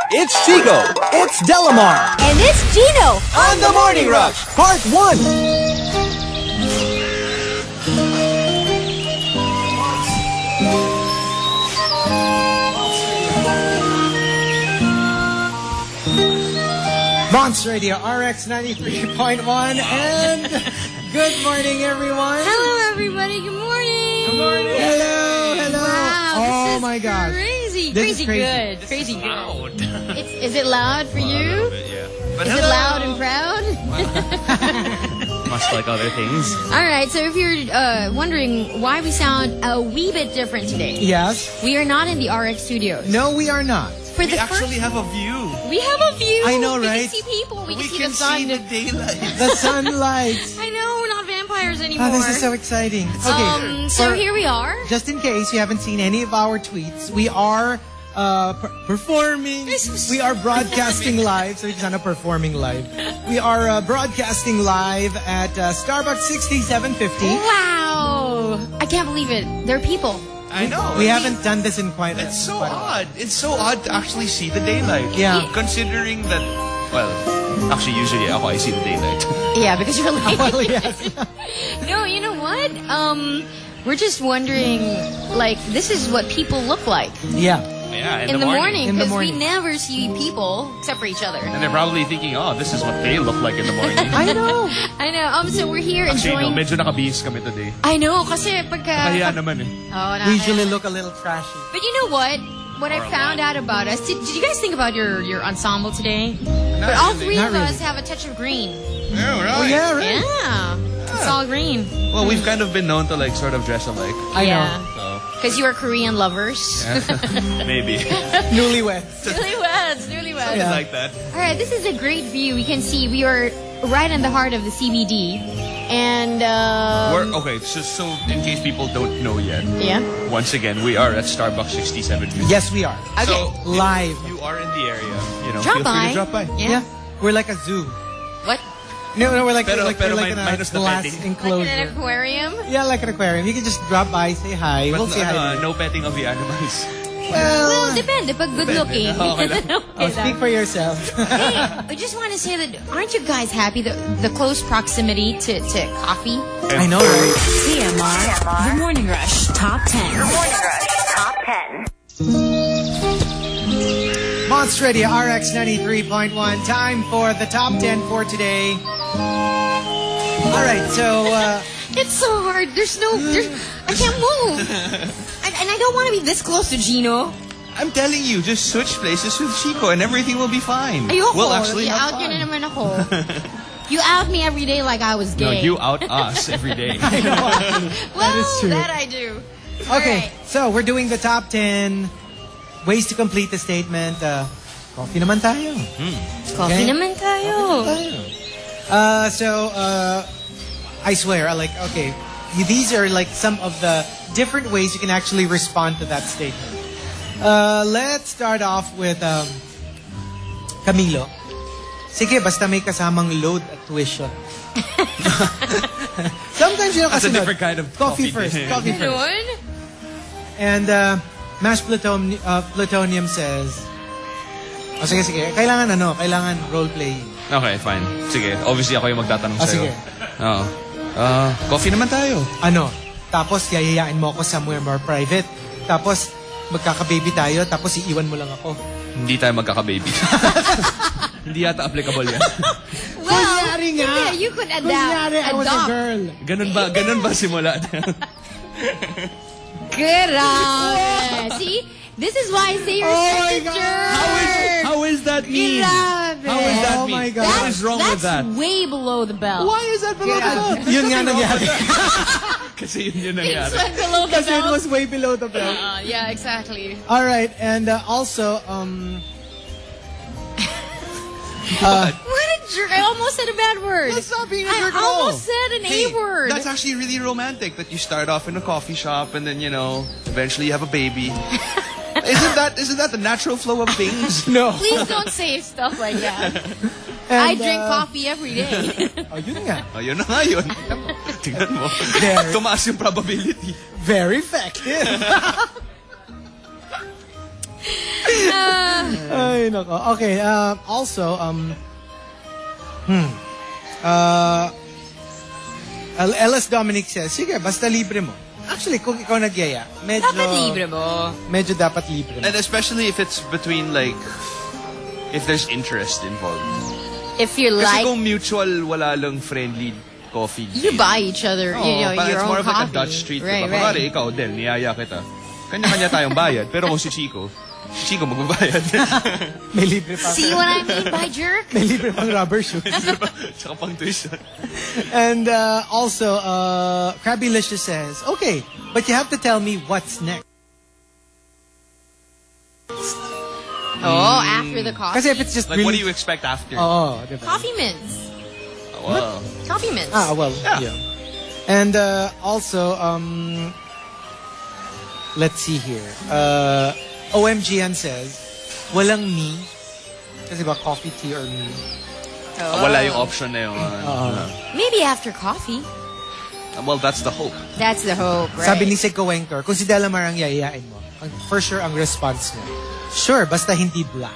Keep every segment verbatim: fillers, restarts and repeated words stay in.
It's Chico. It's Delamar. And it's Gino. On the Morning Rush, Part one. Monster Radio R X ninety-three point one and good morning, everyone. Hello, everybody. Good morning. Good morning. Hello, hello. Wow, oh this is my God. Crazy, This crazy, is crazy. good, This crazy is good. loud. It's, is it loud for you? Bit, yeah. But Is hello. it loud and proud? Much like other things. All right. So if you're uh, wondering why we sound a wee bit different today, Yes. we are not in the R X studios. No, we are not. For We the actually first, have a view. we have a view. I know, We right? can see people. We, We can see can the sun. see the daylight. The sunlight. I know we're not vampires anymore. Oh, this is so exciting. Okay. Um, so for- here we are. Just in case you haven't seen any of our tweets, we are uh, per- performing. We are broadcasting live. So it's not a performing live. We are uh, broadcasting live at uh, Starbucks sixty-seven fifty. Wow! I can't believe it. There are people. I know. We I haven't done this in quite a It's so quite a while. odd. It's so odd to actually see the daylight. Yeah. Considering that, well, actually usually ako I see the daylight. Yeah, because you're late. Well, yes. No, you know what? Um, we're just wondering, like, this is what people look like Yeah. Yeah, in, in, the, morning, In the because we morning. never see people except for each other. And they're probably thinking, oh, this is what they look like in the morning. I know. I know. Um, so we're here Actually, no, enjoying. medyo nakabihis kami today. I know, kasi pagka. Kaya naman eh. Oh, We nakakaya. usually look a little trashy. But you know what? What I Or a found lot. out about us. Did, did you guys think about your your ensemble today? But all really. three Not of us really. have a touch of green. Yeah, right. Oh, yeah, right. Yeah, it's all green. Well, we've kind of been known to like sort of dress alike. I know. So, Because you are Korean lovers. maybe. Newlyweds. Newlyweds, newlyweds. Yeah. Like that. All right, this is a great view. We can see we are right in the heart of the C B D, and uh, We're, okay, so, so in case people don't know yet, yeah. once again, we are at Starbucks sixty-seven. Yes, we are. Okay. So, Live. you are in the area, you know, Drop feel free by. to drop by. Yeah. Yeah. We're like a zoo. What? No, no, we're like, Pero- we're like, pero we're like min- in a minus the glass petting. enclosure. Like in an aquarium? Yeah, like an aquarium. You can just drop by, say hi. But we'll say uh, hi. to you. no petting of the animals. Well, depende. Pag good looking. Okay lang. Oh, speak for yourself. Hey, I just want to say that aren't you guys happy that the close proximity to, to coffee? I know, right? T M R, The Morning Rush Top ten. Morning Rush Top ten. Monster Radio R X ninety-three point one. Time for the top ten for today. All right, so uh, It's so hard. There's no... There's, I can't move. and, and I don't want to be this close to Gino. I'm telling you, just switch places with Chico and everything will be fine. Ayoko. We'll actually I-out have yun na fun. naman ako. You out me every day like I was No, gay. you out us every day. Well, is true. that I do. okay, Alright. so we're doing the top ten ways to complete the statement. Uh, coffee naman tayo. Coffee Okay. naman tayo. Uh, so, uh, I swear, I like, okay, these are like some of the different ways you can actually respond to that statement. Uh, let's start off with um, Camilo. Sige, basta may kasamang load at tuition. Sometimes, you know, That's a kasi no, different kind of coffee coffee first. din. Coffee first. Yun? And uh, Mash Pluton uh, Plutonium says, oh, sige, sige, kailangan ano, kailangan role-playing. Okay, fine. Sige, obviously ako yung magtatanong Ah, sa'yo. sige. Oo. Ah, coffee naman tayo. Ano, tapos yayayain mo ako somewhere more private. Tapos magkaka-baby tayo, tapos iiwan mo lang ako. Hindi tayo magkaka-baby. Hindi yata applicable yan. Well, Kunyari nga. hindi, you could adapt. Kunyari, I was a adopt. girl. Ganun ba, ganun ba simula? Grabe. See? This is why I say you're Oh such my a God. jerk. How is, how is that mean? Grabe. How is that Oh mean? my God. What is wrong That's with that? way below the belt. Why is that below the belt? Yun nga nangyari. Kasi yun yun It's nangyari. way below the Kasi it belt. was way below the belt. Uh, yeah, exactly. All right, and uh, also, um, What a jerk. I almost said a bad word. That's not being a I jerk at all. almost said an Hey, A word. That's actually really romantic that you start off in a coffee shop and then, you know, eventually you have a baby. Isn't that isn't that the natural flow of things? no. Please don't say stuff like that. And, I drink uh, coffee every day. Oh, yun nga. Ayun na nga yun. Tingnan mo. Very. Tumaas yung probability. Very effective. Uh, Ay, Ay, nako. Okay, uh, also, um, hmm, uh, L S Dominic says, sige, basta libre mo. Actually, kung ikaw nagyaya, medyo... Dapat libre mo. Medyo dapat libre mo. And especially if it's between like, if there's interest involved. If you're Kasi like, kung mutual, wala lang friendly coffee. you buy each other, Oo, you know, parang your it's own more of like coffee. a Dutch treat. Right, diba? right. Kumari, ikaw, Del, niyaya kita. Kanya-kanya tayong bayad. Pero kung si Chico, si Chico magbabayad. May libre pa. See what I mean by jerk? May libre pang rubber shoes. Tsaka pang tuition. And uh, also, uh, Krabbylicious says, okay, but you have to tell me what's next. Oh, after the coffee. Kasi if it's just Like, really... what do you expect after? Oo, diba? Coffee mints. Wow. Coffee mints. Ah, well, Yeah. yeah. And uh, also, um, let's see here. Uh, O M G N says, walang me. Kasi ba coffee, tea, or me? Oh. Wala yung option na yun. Maybe after coffee. Well, that's the hope. That's the hope, right? Sabi ni Seko Wengtor, kung si Delamar ang yayayain mo, ang, for sure ang response niya, sure, basta hindi black.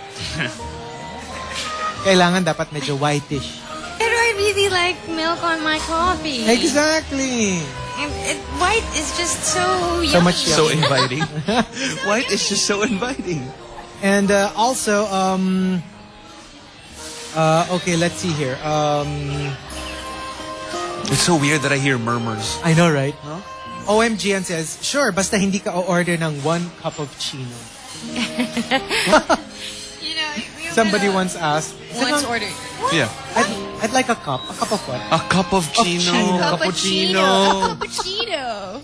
Kailangan dapat medyo whitish. Pero I really like milk on my coffee. Exactly. And it, white is just so yummy. So much So yummy. inviting. White is just so inviting. And uh, also, um, uh, okay, let's see here. Um, It's so weird that I hear murmurs. I know, right? O M G N says, sure, basta hindi ka o-order ng one cup of chino. You know, we Somebody were once asked, once "Sino- ordered. Yeah. I'd, I'd like a cup. A cup of what? A cup of chino. chino. Cappuccino. A cappuccino.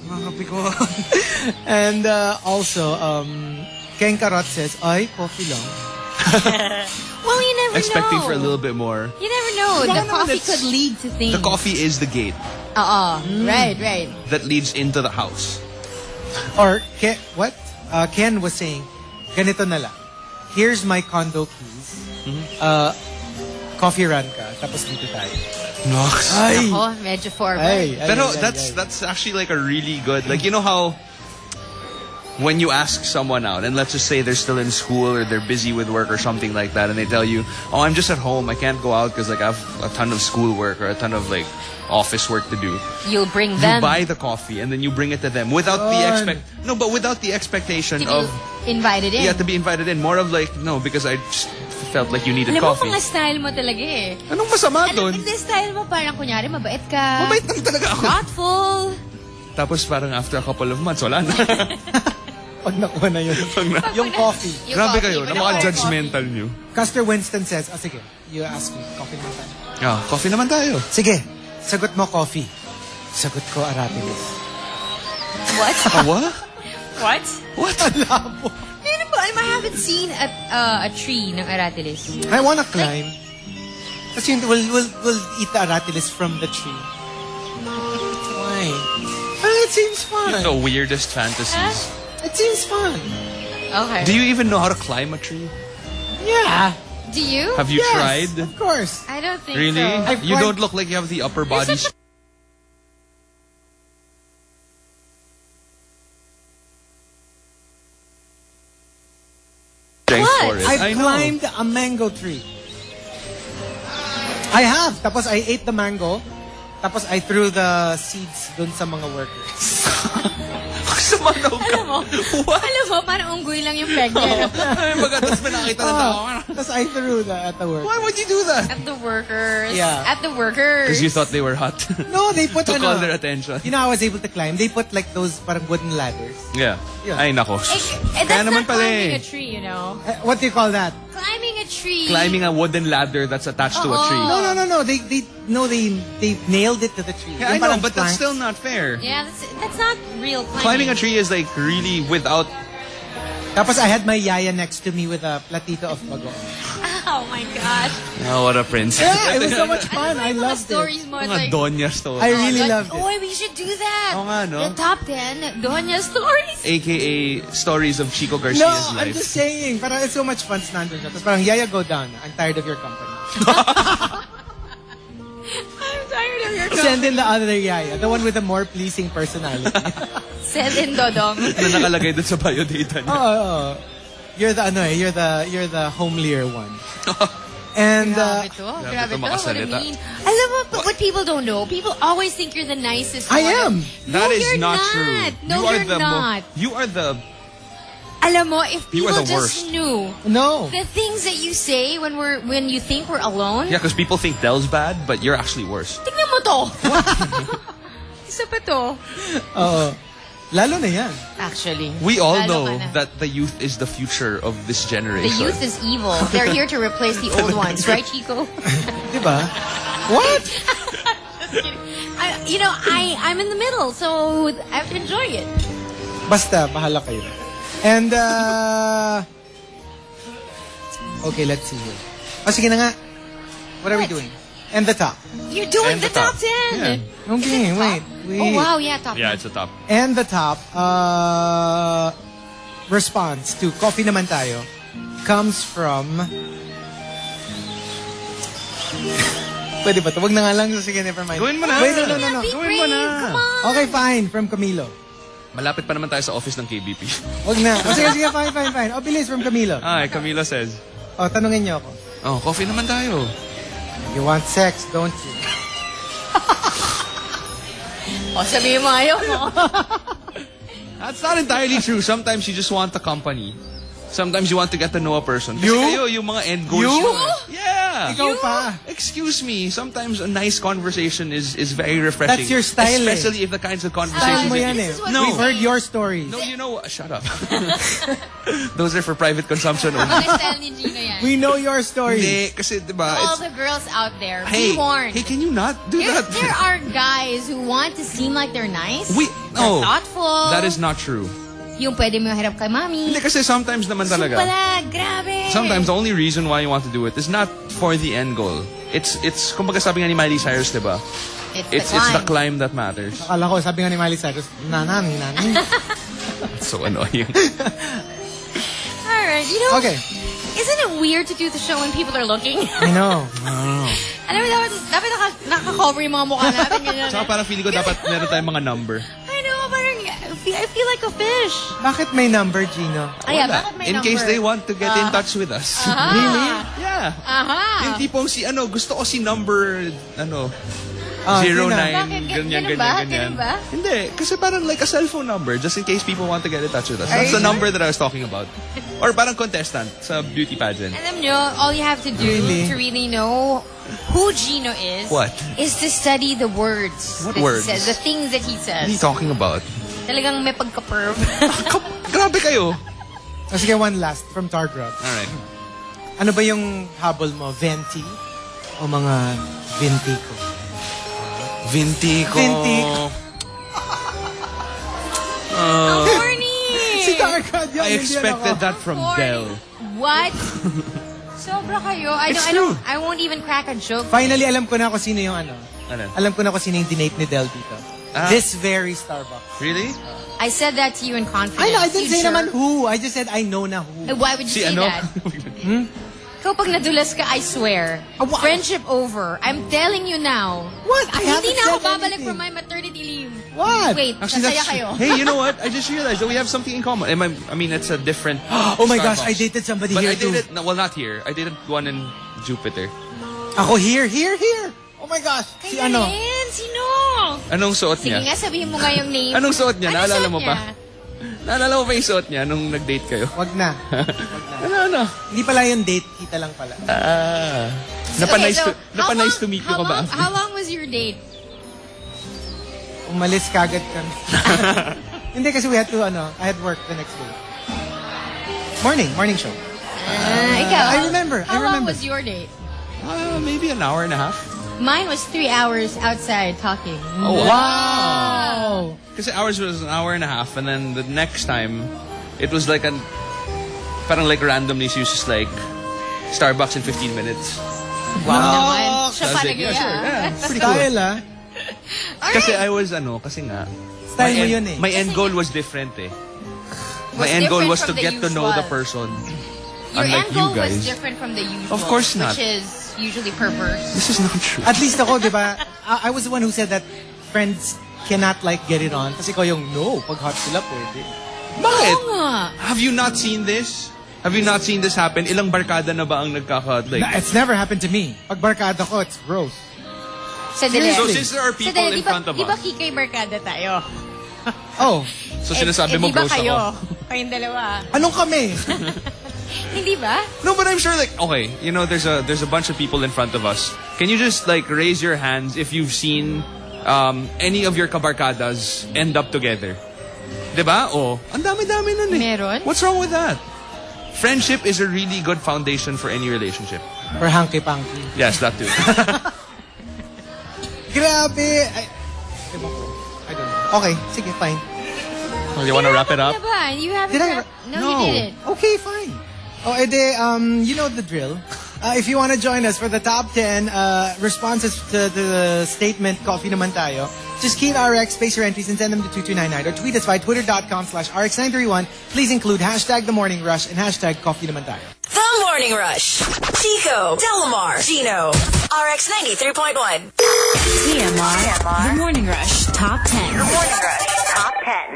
And uh, also, um, Ken Karot says, ay, coffee lang. Well, you never Expecting know. for a little bit more. You never know. Baka The naman coffee it's- could lead to things. The coffee is the gate Uh-uh. Right, right. that leads into the house. Or, Ken, what? Uh, Ken was saying, ganito na lang. Here's my condo keys. Uh, coffee run ka. Tapos dito tayo. Nox. Ay! Oh, medyo forward. Ay, ay, Pero ay, that's ay. that's actually like a really good, like, you know how when you ask someone out, and let's just say they're still in school or they're busy with work or something like that, and they tell you, oh, I'm just at home, I can't go out because like I have a ton of schoolwork or a ton of like office work to do. You'll bring You them buy the coffee and then you bring it to them without the Yun. expect no, but without the expectation to of be invited in. yeah to be invited in. More of like no, because I just felt like you needed Alam mo, coffee. mga style mo talaga eh. Anong masama Alam, doon? hindi style mo, parang kunyari, mabait ka. Mabait lang talaga ako. Thoughtful. Tapos parang after a couple of months, wala na. Pag nakuha na yun. Yung coffee. Yung Grabe coffee, kayo, wala napaka-judgmental nyo. Custer Winston says, ah, sige, you ask me, coffee naman tayo. Ah, coffee naman tayo. Sige, sagot mo coffee. Sagot ko aratilis. What? Ah, what? What? What? Labo. Ano ba? Alam mo, I haven't seen a, uh, a tree ng aratilis. I wanna climb. Kasi we'll, we'll, we'll eat the aratilis from the tree. Why? Ah, it seems fun. The weirdest fantasies. It seems fun. Okay. Do you even know how to climb a tree? Yeah. Do you? Have you Yes, tried? of course. I don't think Really? so. I've You climbed- don't look like you have the upper body such a- strength What? for it. I've I know. climbed a mango tree. I have. Tapos I ate the mango. Tapos I threw the seeds dun sa mga workers. Sumanaw ka. Alam mo, What? alam mo, parang unggoy lang yung peg niya. Ay, baga, tapos may nakita na tao. Tapos I threw that at the workers. Why would you do that? At the workers. Yeah. At the workers. Because you thought they were hot. No, they put to ano, call their attention. You know how I was able to climb? They put like those parang wooden ladders. Yeah. Yeah. Ay, nako. Eh, eh, Kaya that's naman not pala climbing eh. a tree, you know. Uh, what do you call that? Climbing a tree. Climbing a wooden ladder that's attached to a Oo. tree. No, no, no, no. They, they, no, they, they nailed it to the tree. Yeah, I Yung know, parang but that's planks. still not fair. Yeah, that's, that's not real climbing. Climbing a tree is like really without. Tapos I had my yaya next to me with a platito of bago. Oh my gosh. Oh, what a prince. Yeah, it was so much fun. I Ano ba yung mga loved it. stories mo? Mga Like, Donya stories. I really like, loved it. Oh, we should do that. Oo nga, no? The top ten Donya stories. A K A stories of Chico No, Garcia's I'm life. just saying. Parang it's so much fun sa nandun siya. Tapos parang, yaya, go down. I'm tired of your company. I'm tired of your Send in the other yaya, the one with the more pleasing personality. Send in Dodong. na nakalagay dun sa biodata niya. Oo, oo. You're the ano eh, you're the you're the homelier one. And uh, Grabe to. Grabe to to. What do you makasalita. mean? Alam mo, but what people don't know, people always think you're the nicest I one. am. No, That is you're not, not. true. No, you are you're the mo- not. you are the Alam mo, if You are people the just worst. knew no. the things that you say when we're when you think we're alone. Yeah, because people think Del's bad, but you're actually worse. Tingnan mo to. Isa pa to. Oo. Lalo na yan. Actually. We all Lalo know ka na. that the youth is the future of this The generation. youth is evil. They're here to replace the old ones, right, Chico? Diba? What? I, you know, I I'm in the middle, so I have to enjoy it. Basta, bahala kayo. And, uh... okay, let's see here. O, sige na nga. What are we What? doing? And the top. You're doing And the, the top. top ten. Okay, wait. We, Oh wow, yeah, top Yeah, ten. it's a top. And the top, uh... response to Coffee Naman Tayo comes from... Pwede ba ito? Wag na nga lang. Sige, never mind. Gawin mo na. Wait, no, no, no, no. Be Gawin mo brave, na. come on. Okay, fine. From Camilo. Malapit pa naman tayo sa office ng K B P. Wag na. O, sige, sige, fine, fine, fine. O, bilis, from Camilo. Ay, Camila says, O, tanungin niyo ako. oh, coffee naman tayo. You want sex, don't you? O, sabihin mo ayaw mo. That's not entirely true. Sometimes you just want the company. Sometimes you want to get to know a person. Kasi You? kayo, yung mga end goals. You? nyo- Yeah. Ikaw pa. Excuse me. Sometimes a nice conversation is is very refreshing. That's your style, eh. Especially if the kinds of Style conversations mo that yan you- eh. This is what No. We've heard your stories. No, you know, shut up. Those are for private consumption only. Mga style ni Gino yan. We know your stories. Hindi, kasi diba, All it's, the girls out there, hey, be warned. hey, can you not do There, that? there are guys who want to seem like they're nice. We, They're no, thoughtful. that is not true. Yung pwede mo harap kay mami. Hindi, kasi sometimes naman talaga. Sumpala, grabe. Sometimes the only reason why you want to do it is not for the end goal. It's, it's, kumbaga sabi nga ni Miley Cyrus, diba? It's, It's, the it's the climb. climb that matters. Akala ko, sabi nga ni Miley Cyrus, nanami, nani. It's so annoying. Alright, you know, Okay. isn't it weird to do the show when people are looking? I know. Alam mo, dapat, dapat naka, naka-cover yung mga mukha natin. Ganyan. Saka parang feeling ko dapat meron tayong mga number. I know, parang, I feel, I feel like a fish. Bakit may number, Gino? Ay, yeah, Wala. bakit may In number? case they want to get in Ah. touch with us. Aha. Really? Yeah. Aha. Yung tipong si, ano, gusto ko si number, ano, Ah, zero sino? nine, Bakit? Gan- ganyan, ganun ba? ganyan, ganyan. Ganun ba? Hindi, kasi parang like a cell phone number, just in case people want to get in touch with us. Are That's you the sure? number that I was talking about. Or parang contestant sa beauty pageant. Alam nyo, all you have to do Really? to really know who Gino is What? is to study the words What that words? he says, the things that he What are you says. talking about? Talagang may pagka-perv. Grabe kayo. O sige, one last from Targrub. Alright. Ano ba yung habol mo? Venti? O mga Vintico? Vintico. Vintico. Ang horny! Si Targrub yun. I hindi expected ako. that from Horny. Del. What? Sobra kayo. I It's don't, I true. don't, I won't even crack a joke. Finally, alam ko na kung sino yung ano. Ano? Alam ko na kung sino yung dinate ni Del dito. Ah. This very Starbucks. Really? I said that to you in confidence. I know, I didn't You say jerk. naman who. I just said I know na who. Eh, Why would you Si say ano? that? Ikaw pag nadulas ka, I swear. Ah, wa- Friendship over. I'm telling you now. What? I Hindi haven't na ako said babalik anything. from my maternity leave. What? Wait, Actually, nasaya that's kayo. Hey, you know what? I just realized that we have something in common. Am I, I mean, it's a different. Oh my gosh, Starbucks. I dated somebody But here I did too. it. No, well, not here. I dated one in Jupiter. Ako here, here, here. Oh my gosh. Si Kaya ano? rin, sino? Anong suot Sige niya? nga, sabihin mo nga yung name. Anong suot niya? Ano Naalala suot mo niya? ba? Naalala mo ba yung suot niya nung nag-date kayo? Wag na. Ano, ano? Hindi pala yung date, kita lang pala. Ah. Napa-nice Okay, so, to, how napa-nice long- to meet you how ka ba? long- How long was your date? Umalis kagad kami. Hindi kasi we had to, ano, I had work the next day. Morning, morning show. Uh, ikaw, I remember, I How long remember. was your date? Uh, maybe an hour and a half. Mine was three hours outside talking. Oh, wow. Wow! Kasi ours was an hour and a half, and then the next time, it was like an, parang like randomly, she was just like, Starbucks in fifteen minutes. Wow naman. Oh, Siya I was pa like, yeah, nag-iya. sure, yeah. Pretty cool. Style, ah. Kasi I was, ano, kasi nga, Style my mo end, yun eh. my end goal was different eh. Was My end goal different was to from the get to know the usual. person. Your Unlike end you goal was guys. different from the usual. Of course not. Which is usually perverse. This is not true. At least ako, di ba? I, I was the one who said that friends cannot like get it on. Kasi ko yung, no, pag hot sila pwede. Bakit? Oo nga. Have you not seen this? Have you not seen this happen? Ilang barkada na ba ang nagkaka... Like, No, it's never happened to me. Pag barkada ko, it's gross. Sandali. so since there are people Sandali, in di ba, front of di ba us... kikay barkada tayo? Oh, So sinasabi eh, mo di ba gross kayo? ako? Kayong dalawa. anong kami? Hindi ba? No, but I'm sure like, okay, you know, there's a there's a bunch of people in front of us. Can you just like raise your hands if you've seen um, any of your kabarkadas end up together? Diba? Oh, ang dami-dami nun eh. Meron? What's wrong with that? Friendship is a really good foundation for any relationship. Or hanky-panky. Yes, that too. Grabe! I, I don't know. Okay, sige, fine. You want to wrap it up? Diba? You haven't Did I? wrap- No, No. you didn't. Okay, fine. Oh, ede, um, you know the drill. Uh, if you want to join us for the top ten uh, responses to the statement, Coffee Naman Tayo, just key in R X, space your entries, and send them to two two nine nine. Or tweet us by twitter.com slash RX nine three one. Please include hashtag The Morning Rush and hashtag Coffee Naman Tayo. The Morning Rush. Chico, Delamar, Gino. R X ninety-three point one. T M R. The Morning Rush Top ten. The Morning Rush Top ten.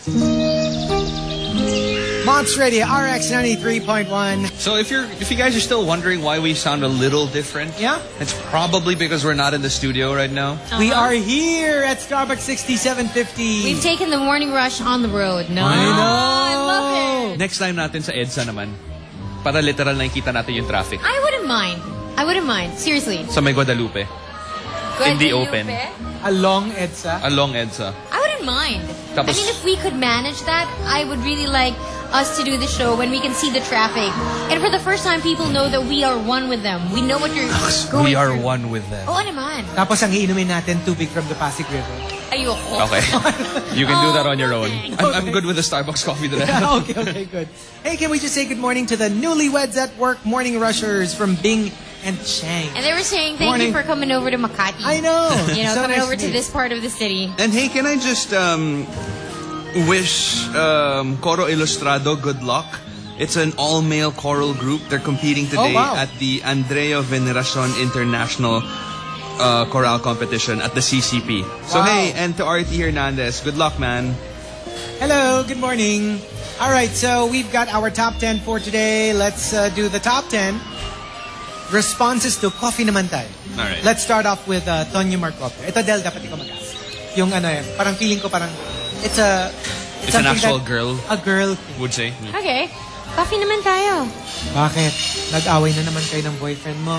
Monts Radio, R X ninety-three point one. So if you're if you guys are still wondering why we sound a little different, Yeah? it's probably because we're not in the studio right now. We are here at Starbucks sixty-seven fifty. We've taken the morning rush on the road. No. I know. I love it. Next time natin sa EDSA naman, para literal na nakita natin yung traffic. I wouldn't mind. I wouldn't mind. Seriously. Sa may Guadalupe. In the open. Along EDSA. Along EDSA. I wouldn't mind. Tapos- I mean, if we could manage that, I would really like us to do the show when we can see the traffic. And for the first time, people know that we are one with them. We know what you're going We are through. one with them. Oo naman. Tapos ang iinumin natin, tubig from the Pasig River. Ayoko. Okay. You can do that on your Oh, own. thanks. I'm, I'm good with the Starbucks coffee today. okay, okay, good. Hey, can we just say good morning to the newlyweds at work morning rushers from Bing and Chang? And they were saying thank Morning. you for coming over to Makati. I know. You know, So coming nice over to to meet. this part of the city. And hey, can I just um, wish um, Coro Ilustrado good luck? It's an all-male choral group. They're competing today wow. at the Andrea Veneracion International uh, Chorale Competition at the C C P. So Wow. hey, and to R T Hernandez, good luck, man. Hello, good morning. All right, so we've got our top ten for today. Let's uh, do the top ten responses to Coffee Naman Tayo. All right. Let's start off with uh, Tonyo Marcope. Ito, Del, dapat ikaw mag-ask. Yung ano yan, parang feeling ko parang, it's a... It's an something actual that girl. A girl. Would say. Okay. Coffee naman tayo. Bakit? Nag-away na naman kayo ng boyfriend mo.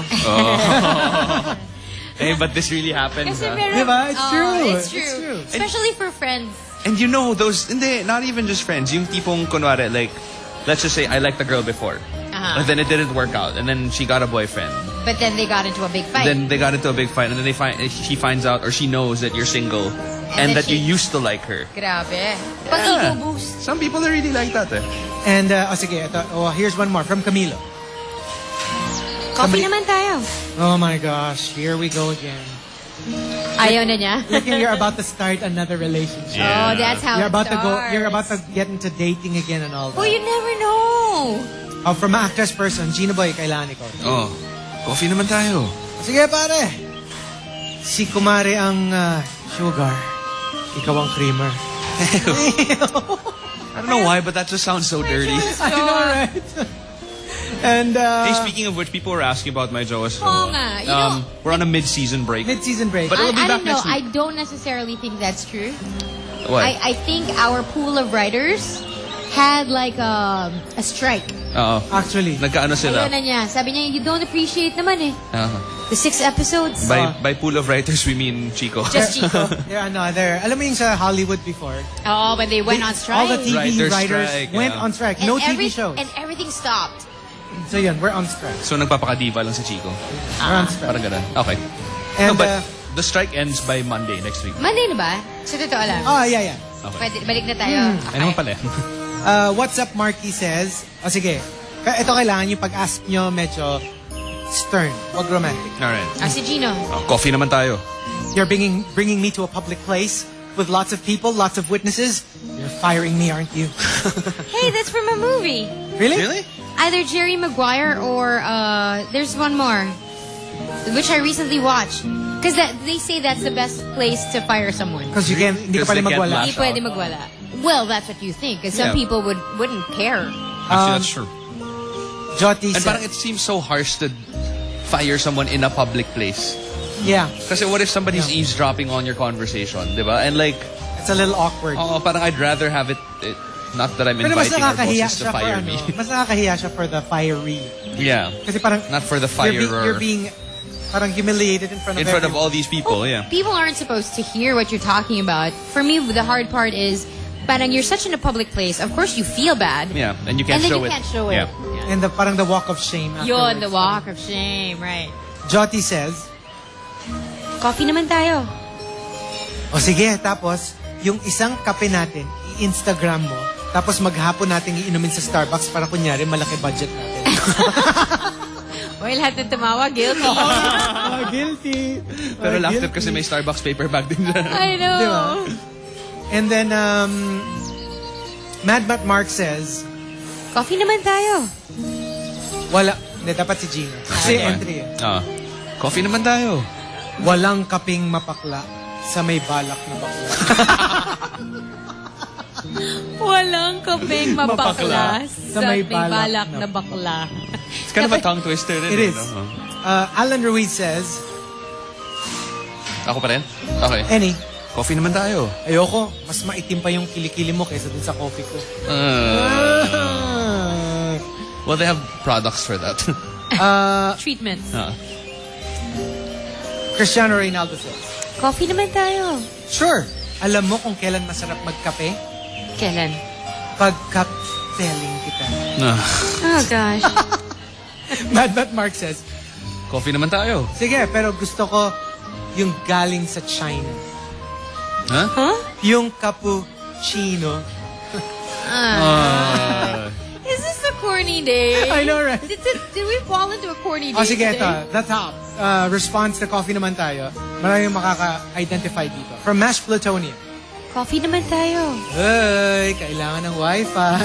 Hey, but this really happens. Kasi huh? meron- Diba? It's Oh, true. It's true. It's true. Especially for friends. And you know, those, hindi, not even just friends. Yung tipong, kunwari, like, let's just say I liked the girl before. Uh-huh. But then it didn't work out. And then she got a boyfriend. But then they got into a big fight. Then they got into a big fight. And then they find she finds out or she knows that you're single. And, then that you she- used to like her. Grabe. Pag-ego boost. Some people are really like that eh. And, uh, oh sige, ito, oh, here's one more from Camilo. Coffee Somebody- naman tayo. Oh my gosh, here we go again. Ayaw na niya. Like you're about to start another relationship. Oh, that's how You're it about to go. starts. You're about to get into dating again and all that. Oh, you never know. Oh, from an actress person, Gino Boy, kailangan ikaw. Oh, coffee naman tayo. Sige pare. Si Kumare ang uh, sugar. Ikaw ang creamer. I don't know why, but that just sounds so dirty. I know, right? And uh, Hey, speaking of which, people were asking about my Joas. Oo nga. You Um, know, we're on a mid-season break. mid-season break. But I, it'll be I back don't know. next week. I don't necessarily think that's true. What? I, I think our pool of writers had like a, a strike. Oo. Actually, Nagkaano sila? Ayaw na niya. Sabi niya, you don't appreciate naman eh. Uh-huh. The six episodes. By, by pool of writers, we mean Chico. Just Chico. they're ano, they're, alam mo yung sa Hollywood before. Oh, but they went on strike. All the T V Writers' writers strike, went yeah. on strike. And No T V every- shows. And everything stopped. So yun, we're on strike. So nagpapakadiva lang si Chico. We're on strike. Parang ganun. Okay. And, no, but uh, the strike ends by Monday next week. Monday na ba? So, totoo lang. oh, yeah, yeah. Okay. Pwede, balik na tayo. Ay naman pala. Uh, what's up, Marky says, o oh, sige, Ka- ito kailangan yung pag-ask nyo medyo stern, wag romantic. Alright. Ah, si Gino. Oh, coffee naman tayo. You're bringing, bringing me to a public place with lots of people, lots of witnesses. You're firing me, aren't you? Hey, that's from a movie. Really? Really? Either Jerry Maguire or uh, there's one more, which I recently watched. Because that they say that's the best place to fire someone. Because you can't, hindi ka Because pwede they can't magwala. lash Hindi pwede magwala. Well, that's what you think. Because some Yeah. people would, wouldn't care. Actually, Um, that's true. Jyoti And says, parang it seems so harsh to fire someone in a public place. yeah, Kasi what if somebody's Yeah. eavesdropping on your conversation, di ba? And like, it's a little awkward. oh, parang I'd rather have it, it not that I'm Pero mas inviting our nakakahiya bosses to siya for fire ano, me. mas nakakahiya siya for the fiery. Yeah. Kasi parang Not for the you're, be- firer. you're being parang humiliated in front of In front of everyone. all these people, yeah. People aren't supposed to hear what you're talking about. For me, the hard part is, parang you're such in a public place. Of course, you feel bad. Yeah, and you can't and then show you it. can't show Yeah. it. And the parang the walk of shame. Yun, the afterwards. walk of shame, right. Jyoti says, Coffee naman tayo. o sige, tapos yung isang kape natin, i-Instagram mo, tapos maghapon natin iinumin sa Starbucks para kunyari malaki budget natin. Well, lahat na tumawa, guilty. oh, guilty. Pero Oh, laptop guilty. kasi may Starbucks paper bag din dyan. I know. Di ba? And then, um, Mad Matt Mark says, Coffee naman tayo. wala, hindi, dapat si Gina. Kasi Okay. entry eh. Ah. Coffee naman tayo. Walang kaping mapakla sa may balak na bakla. Walang kapeng mapakla Mapakla sa may balak na bakla. It's kind of a tongue twister rin. It eh, is. no? Uh, Alan Ruiz says, Ako pa rin? Okay. Any, Coffee naman tayo. ayoko, mas maitim pa yung kilikili mo kaysa dun sa coffee ko. Uh, well, they have products for that. Uh, Treatment. Ah. Cristiano Reynaldo says, Coffee naman tayo. sure, alam mo kung kailan masarap magkape? Kailan? Pagkapeling kita. Ah. Oh, gosh. Mad Matt Mark says, Coffee naman tayo. sige, pero gusto ko yung galing sa China. Huh? Huh? Yung cappuccino. Uh, Is this a corny day? I know, right? Did, did, did we fall into a corny day O sige, today? ito. The top. Uh, response to Coffee Naman Tayo. Maraming makaka-identify dito. From Mash Plutonium. Coffee naman tayo. Ay, kailangan ng wifi.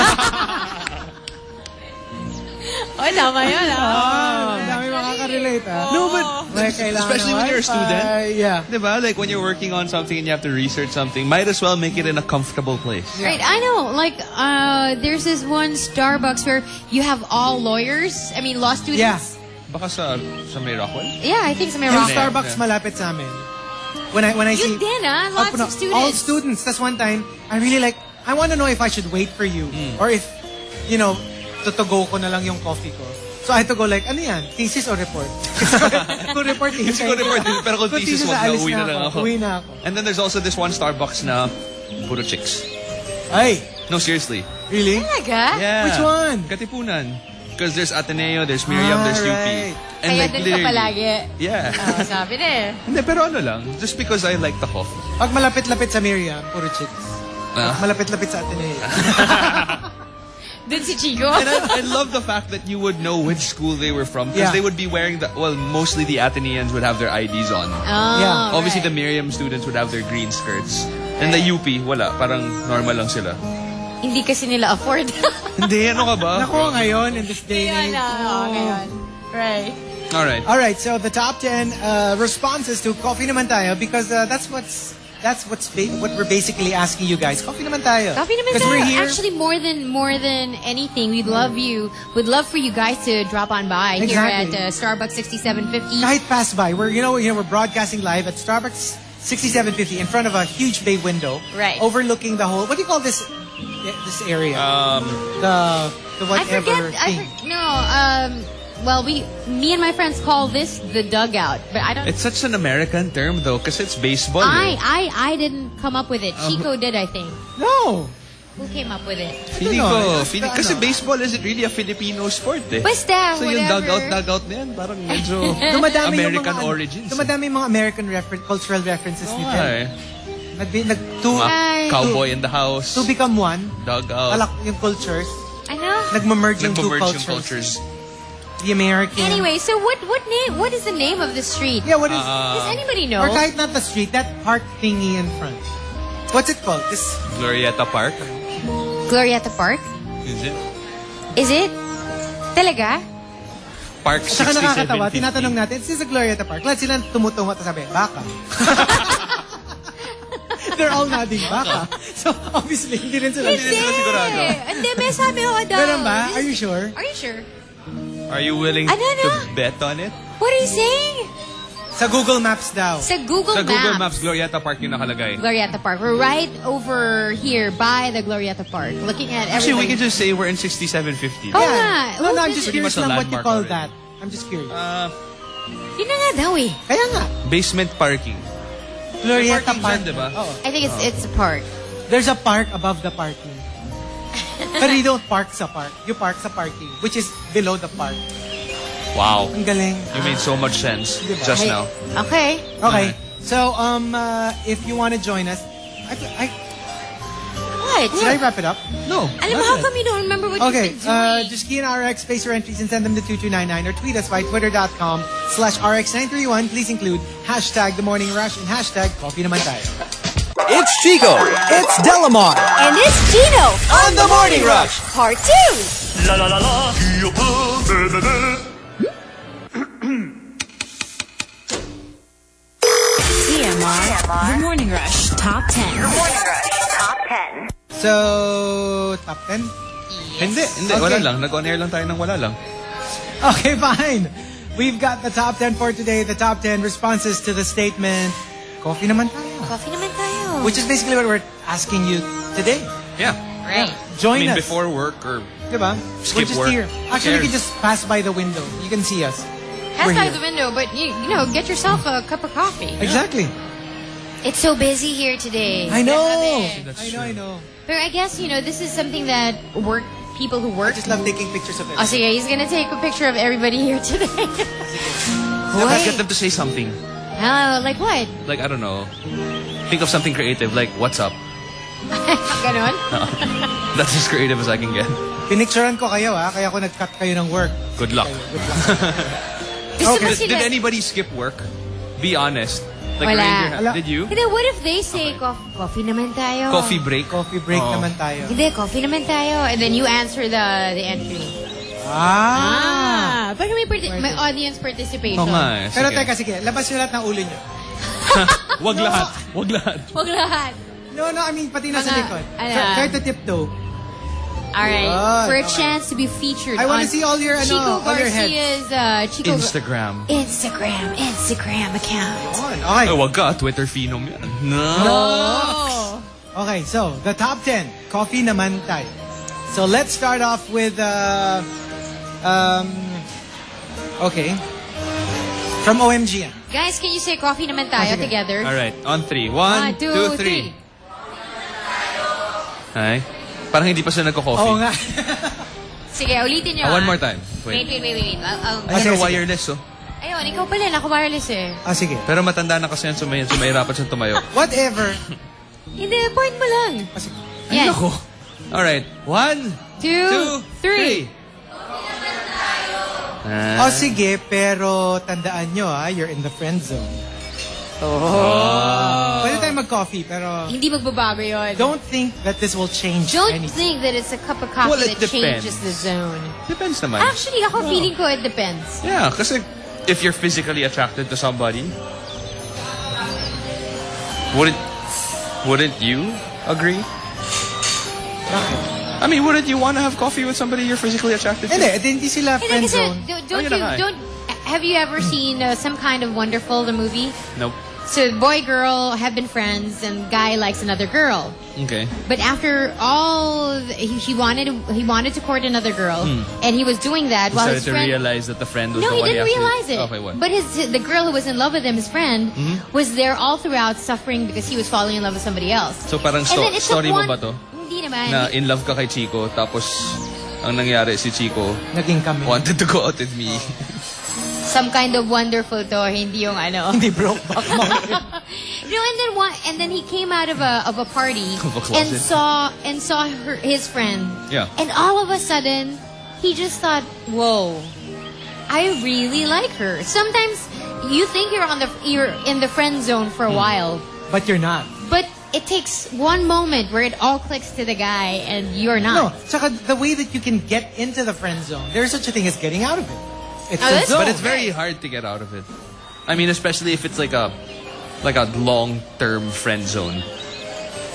Oh, tama yun, ah. Oh, dami makaka-relate, ah. no, but May kailangan especially ng when you're a wifi. student. Yeah. Diba? Like when you're working on something and you have to research something, might as well make it in a comfortable place. Right, I know. Like, uh, there's this one Starbucks where you have all lawyers. I mean, law students. Yeah. Baka sa, sa may Rockwell? Yeah, I think sa may Yung rock. Starbucks Yeah. malapit sa amin. When I when I see You din, ah. Oh, Lots no, of students. all students. That's one time I really like. I want to know if I should wait for you or if you know, tutugo ko na lang yung coffee ko. So I had to go like, ano yan? Thesis or report? Kung report, Kasi ko report din, pero kung Kung thesis, thesis, wag na, alis uwi na na lang ako. ako. Uwi na ako. And then there's also this one Starbucks na puro chicks. Ay, No, seriously. really? Talaga? Yeah. Which one? Katipunan. Because there's Ateneo, there's Miriam, Ah, there's U P. right. And Kaya like dun ka literally- palagi. Yeah. Oh, sabi na eh. Hindi, pero ano lang. Just because I like the coffee. Pag malapit-lapit sa Miriam, puro chicks. Ah. Pag malapit-lapit sa Ateneo. Dun si Chico. And I, I love the fact that you would know which school they were from. Yeah. Because they would be wearing the, well, mostly the Ateneans would have their I Ds on. Oh, Yeah. Obviously, the right. Miriam students would have their green skirts. And the U P, wala. Parang normal lang sila. Hindi kasi nila afford. Hindi, ano ka ba? Naku, ngayon, in this day and age. Kaya na. Oh, ngayon. Right. Alright. All right, so the top ten uh, responses to Coffee Naman Tayo, because uh, that's what's that's what's ba- what we're basically asking you guys. Coffee Naman Tayo. Coffee naman Because tayo. we're here. Actually, more than more than anything, we'd love you. We'd love for you guys to drop on by Exactly. here at uh, Starbucks sixty-seven fifty. Kahit pass by, we're you know you know we're broadcasting live at Starbucks sixty-seven fifty in front of a huge bay window, Right. overlooking the whole. What do you call this this area? Um, the the I whatever forget. I thing. for, no. Um. Well, we, me and my friends call this the dugout, but I don't. it's such an American term though, because it's baseball. I, eh. I, I didn't come up with it. Chico did, I think. No. Who came up with it? Feeling Ano, ko, it's feeling, the kasi ano. baseball isn't really a Filipino sport eh. Basta, So yung whatever. dugout, dugout na yan, parang medyo Dumadami yung American mga, ano, origins. Dumadami yung mga American refer- cultural references Oo nito. nga eh. Nag, nag, to, Mga Ay. cowboy in the house, to become one, dugout, alak yung cultures, I know. nagmamerge yung two nagmamerge cultures. yung cultures. The American. Anyway, so what, what name? What is the name of the street? Yeah, what is... Uh, Does anybody know? or kahit not the street, that park thingy in front. What's it called? This... Glorieta Park. Glorieta Park? Is it? Is it? Talaga? Park Saka nakakatawa, sixty-seven fifty. tinatanong natin, this is a Glorieta Park. Lahat sila tumutungo at sabi, baka. They're all nodding back, ha? So, obviously, hindi rin sila. Hindi. Hindi, may sabi ko daw. Meron ba? Are you sure? Are you sure? Are you willing Ano, to ano? bet on it? What are you saying? Sa Google Maps daw. Sa Google Sa Maps. Google Maps, Glorieta Park yung nakalagay. Glorieta Park. We're right over here by the Glorieta Park. Looking at Actually, we everything. can just say we're in sixty-seven fifty. Oh, nga. No, no, Oh, I'm just pretty curious much a lang what you landmark call already. that. I'm just curious. Uh, Yun na nga daw eh. Kaya nga. basement parking. Glorieta Parking Park. dyan, diba? Oo. I think it's it's a park. There's a park above the parking. Pero you don't park sa park. You park sa parking, which is below the park. Wow. Ang galing. You made so much sense just Hey, now. Okay. Okay. So, um, uh, if you want to join us, I, I, What? should I wrap it up? No. Alam mo, how come you don't remember what Okay, you've been uh, doing? just key in R X, space your entries, and send them to two two nine nine or tweet us by twitter.com slash RX931. Please include hashtag The Morning Rush and hashtag Coffee Naman Tayo. It's Chico. It's Delamar. And it's Gino. On the Morning Rush. Part two. La la la la. T M R. The Morning Rush Top ten. Morning Rush Top ten. So, top ten? Hindi, hindi. Okay. Wala lang. Nag-on air lang tayo ng wala lang. Okay, fine. We've got the top ten for today. The top ten responses to the statement, Coffee Naman Tayo. Coffee naman tayo. Which is basically what we're asking you today. Yeah. Right. Join I mean, us. before work or... Diba? Skip We're just work. here. Who Actually, you can cares? just pass by the window. You can see us. Pass We're by here. the window, but you, you know, get yourself a cup of coffee. Exactly. It's so busy here today. I know. Grabe. That's I know, I know. But I guess, you know, this is something that work people who I work. just love taking pictures of Oh, it. so yeah, he's gonna take a picture of everybody here today. Let's Wait. get them to say something. Oh, like what? Like, I don't know. Think of something creative, like, what's up? Ganon? That's as creative as I can get. Pinicturean ko kayo, ha? Kaya ako nag-cut kayo ng work. Good luck. Gusto Okay. ba Did, sila? did anybody skip work? Be honest. Like, Wala. raise your hand. Wala. Did you? Hindi, what if they say, "Coff- coffee naman tayo. Coffee break? Coffee break Oo. naman tayo. Hindi, coffee naman tayo. And then you answer the the entry. Ah! Ah, para may, parti- may audience participation. Oo nga eh. Pero Sige. teka, sige. Labas nyo lahat ng ulo nyo. Wag lahat. Wag lahat. Huwag lahat. No, no, I mean, pati na sa Mga- likod. ano? Try, try to tiptoe. Alright. Yun, For a okay. chance to be featured I wanna on see all your, ano, Chico all your heads. Garcia's, uh, Chico Instagram. Instagram, Instagram account. On. Okay. Ay, wag ka. Twitter phenom yan. No. Oh. Okay, so, the top ten. Coffee naman tayo. So, let's start off with, uh, um, okay. From O M G. Guys, can you say coffee naman tayo sige. together? Alright, on three. One, One, two, two, three. Ay. Parang hindi pa sila nagko-coffee. Oo nga. Sige, ulitin nyo. Ah, one ah. more time. Wait, Wait. wait, wait, wait. I'll, I'll, Ah, Ano, sige, sige. wireless, oh. Ayun, ikaw pala, naka-wireless eh. Ah, sige. Pero matanda na kasi yan, sumay, sumayrapan siyang tumayo. Whatever. Hindi, point mo lang. Ah, sige. Yan. Ako. Alright. One, Two, two, three. three. Ah. Oh, sige, pero tandaan nyo, ha, you're in the friend zone. Oh. Pwede tayo mag-coffee, pero Hindi magbabago yun. don't think that this will change Don't anything. think that it's a cup of coffee Well, it that depends. changes the zone. Depends naman. Actually, ako feeling ko it depends. Yeah, kasi if you're physically attracted to somebody, wouldn't wouldn't you agree? I mean, wouldn't you want to have coffee with somebody you're physically attracted to? Hindi, hindi sila Hindi friend kasi, zone. don't, Oh, don't yun na you, nga eh. don't, have you ever seen uh, some kind of Wonderful, the movie? Nope. So boy, girl have been friends and guy likes another girl. Okay. But after all, he, he wanted he wanted to court another girl, and he was doing that He while started his to friend. realize that the friend was No, the he one didn't actually... realize it. Okay, what? But his the girl who was in love with him, his friend, Mm-hmm. was there all throughout, suffering because he was falling in love with somebody else. So parang And sto- then it took story mo one- ba to? Hindi naman. Na in love ka kay Chico, tapos ang nangyari si Chico Naging kami. wanted to go out with me. Some kind of wonderful to, hindi yung ano. Hindi broke back mo. No, and then one, and then he came out of a of a party Of a and closet. saw and saw her, his friend. Yeah. And all of a sudden, he just thought, "Whoa, I really like her." Sometimes you think you're on the you're in the friend zone for a while, But you're not. but it takes one moment where it all clicks to the guy and you're No, not. tsaka the way that you can get into the friend zone, there's such a thing as getting out of it. It's Oh, the that's- zone. But it's very hard to get out of it. I mean, especially if it's like a like a long-term friend zone.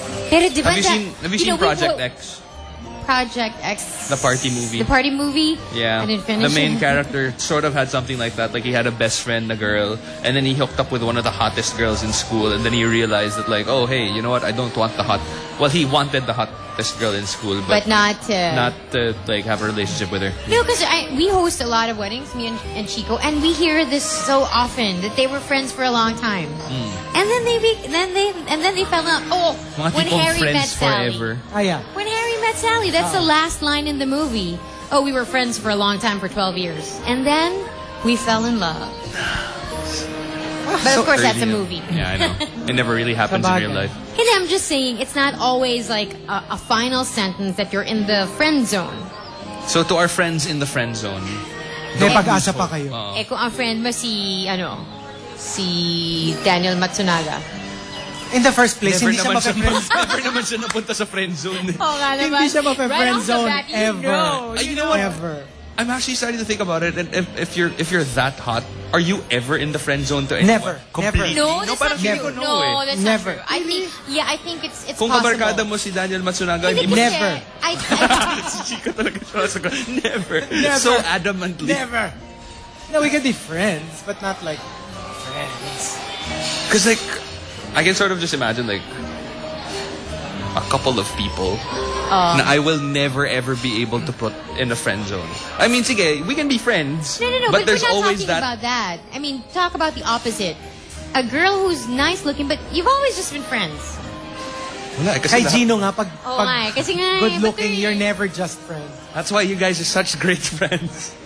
Pero di ba Have you that- seen, have you you seen know, we Project wo- X? Project X. The party movie. The party movie? Yeah. I didn't finish The main it. character sort of had something like that. Like he had a best friend, a girl, and then he hooked up with one of the hottest girls in school, and then he realized that like, oh hey, you know what? I don't want the hot. Well, he wanted the hottest girl in school, but, But not uh, not to like have a relationship with her. No, because we host a lot of weddings, me and, and Chico, and we hear this so often that they were friends for a long time, Mm. and then they be, then they and then they fell out. Oh, Mga when tipong Harry friends met Sally. forever. Ah, yeah. When Harry met Sally, that's the last line in the movie. Oh, we were friends for a long time, for twelve years, and then we fell in love. But of course, that's a Early, movie. Yeah, I know. It never really happens in Sabagay. real life. And I'm just saying, it's not always like a, a final sentence that you're in the friend zone. So to our friends in the friend zone, May don't pag-asa lose pa hope. kayo. Oo. Eh, kung ang friend mo si, ano, si Daniel Matsunaga. In the first place, Never hindi siya naman siya, mape-friend never naman siya napunta sa friend zone. Oo nga naman. Hindi siya mape-friend Right off the zone bat, you ever. know. Ay, you know what? Ever. I'm actually starting to think about it. And if, if you're if you're that hot, are you ever in the friend zone to anyone? Never. Completely. No, that's parang not feeling true. ko No, eh. that's Never. not true. I think, yeah, I think it's it's Kung possible. kabarkada mo si Daniel Matsunaga, Hindi hindi mo... kasi, Never. I, I, si Chico talaga siya sagot. Never. Never. So adamantly. Never. No, we can be friends, but not like friends. Because like, I can sort of just imagine like, a couple of people Uh, na I will never ever be able to put in a friend zone. I mean, sige, we can be friends. no, no, no, but, but, there's we're not always talking that. about that. I mean, talk about the opposite. A girl who's nice looking, but you've always just been friends. Wala, kasi Kay lahat- Gino nga, pag, Oo pag nga eh, kasi nga eh, good looking, but you're eh. never just friends. That's why you guys are such great friends.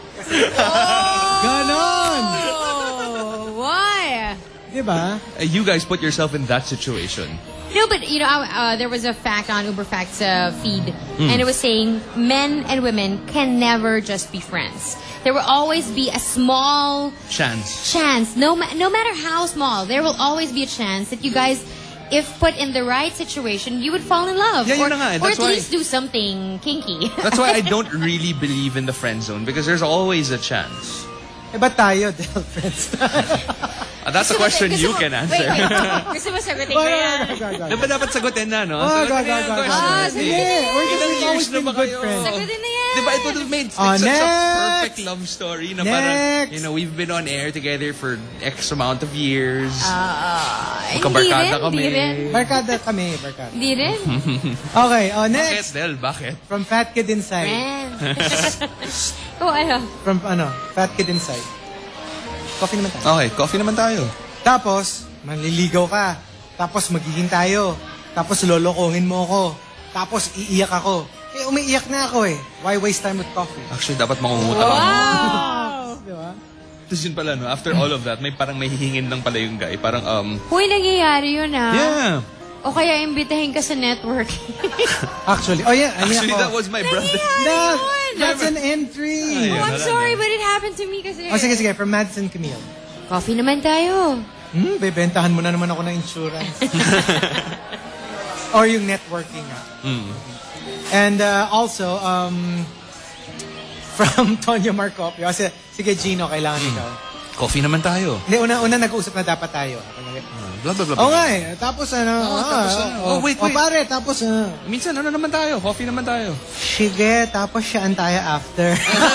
Ganon! Oh, why? Diba? Uh, You guys put yourself in that situation. No, but you know, uh, there was a fact on Uberfact's uh, feed, Hmm. and it was saying men and women can never just be friends. There will always be a small Chance. chance, no, ma- no matter how small, there will always be a chance that you guys, if put in the right situation, you would fall in love. Yeah, yun or, na nga eh. or That's at why- least do something kinky. That's why I don't really believe in the friend zone because there's always a chance. Eh, ba't tayo, Del, friends? Uh, that's a Gusto mo- question gusto you mo- can answer. Wait, wait. Gusto mo sagutin ko yan? Dapat dapat sagutin na, no? Oh, Sagutin go, na go, yan, go, go. question. Ah, Hindi, we're just Ilang we've years always na been ba good kayo? friends. Sagutin na yan. Diba, it would have made like, Oh, such next. a perfect love story na parang, Next. you know, we've been on air together for X amount of years. Ah, hindi Magkabarkada rin, kami. hindi rin. Barkada kami, barkada. Hindi rin. Okay, oh, Bakit, next. Del? Bakit? From Fat Kid Inside. Friends. Oh, ano? From, ano, Fat Kid Inside. Coffee naman tayo. Okay, coffee naman tayo. Tapos, manliligaw ka. Tapos, magiging tayo. Tapos, lolokohin mo ako. Tapos, iiyak ako. Eh, umiiyak na ako eh. Why waste time with coffee? Actually, dapat mangungutang ako. Wow! Di ba? Tapos yun pala, no? After all of that, may parang may hihingin lang pala yung guy. Parang, um, Uy, nangyayari yun ah. yeah. O kaya imbitahin ka sa network. Actually, oh yeah, I mean Actually, ako. that was my brother. That, yun. that's an entry. Ay, Oh, I'm wala sorry, na. but it happened to me kasi. Oh, sige, sige. From Madison Camille. Coffee naman tayo. Hmm, bebentahan mo na naman ako ng insurance. Or yung networking nga. Mm. And uh, also, um, from Tonya Marcopio. Kasi, sige Gino, kailangan ikaw. Coffee naman tayo. Hindi, una-una nag-uusap na dapat tayo. Blah, blah, blah, Oo blah. nga eh. Tapos ano, Oo, ah, tapos ano. oh, Oh, wait, oh, wait. pare, tapos ano. Minsan, ano naman tayo? Coffee naman tayo. Sige, tapos siyaan tayo after.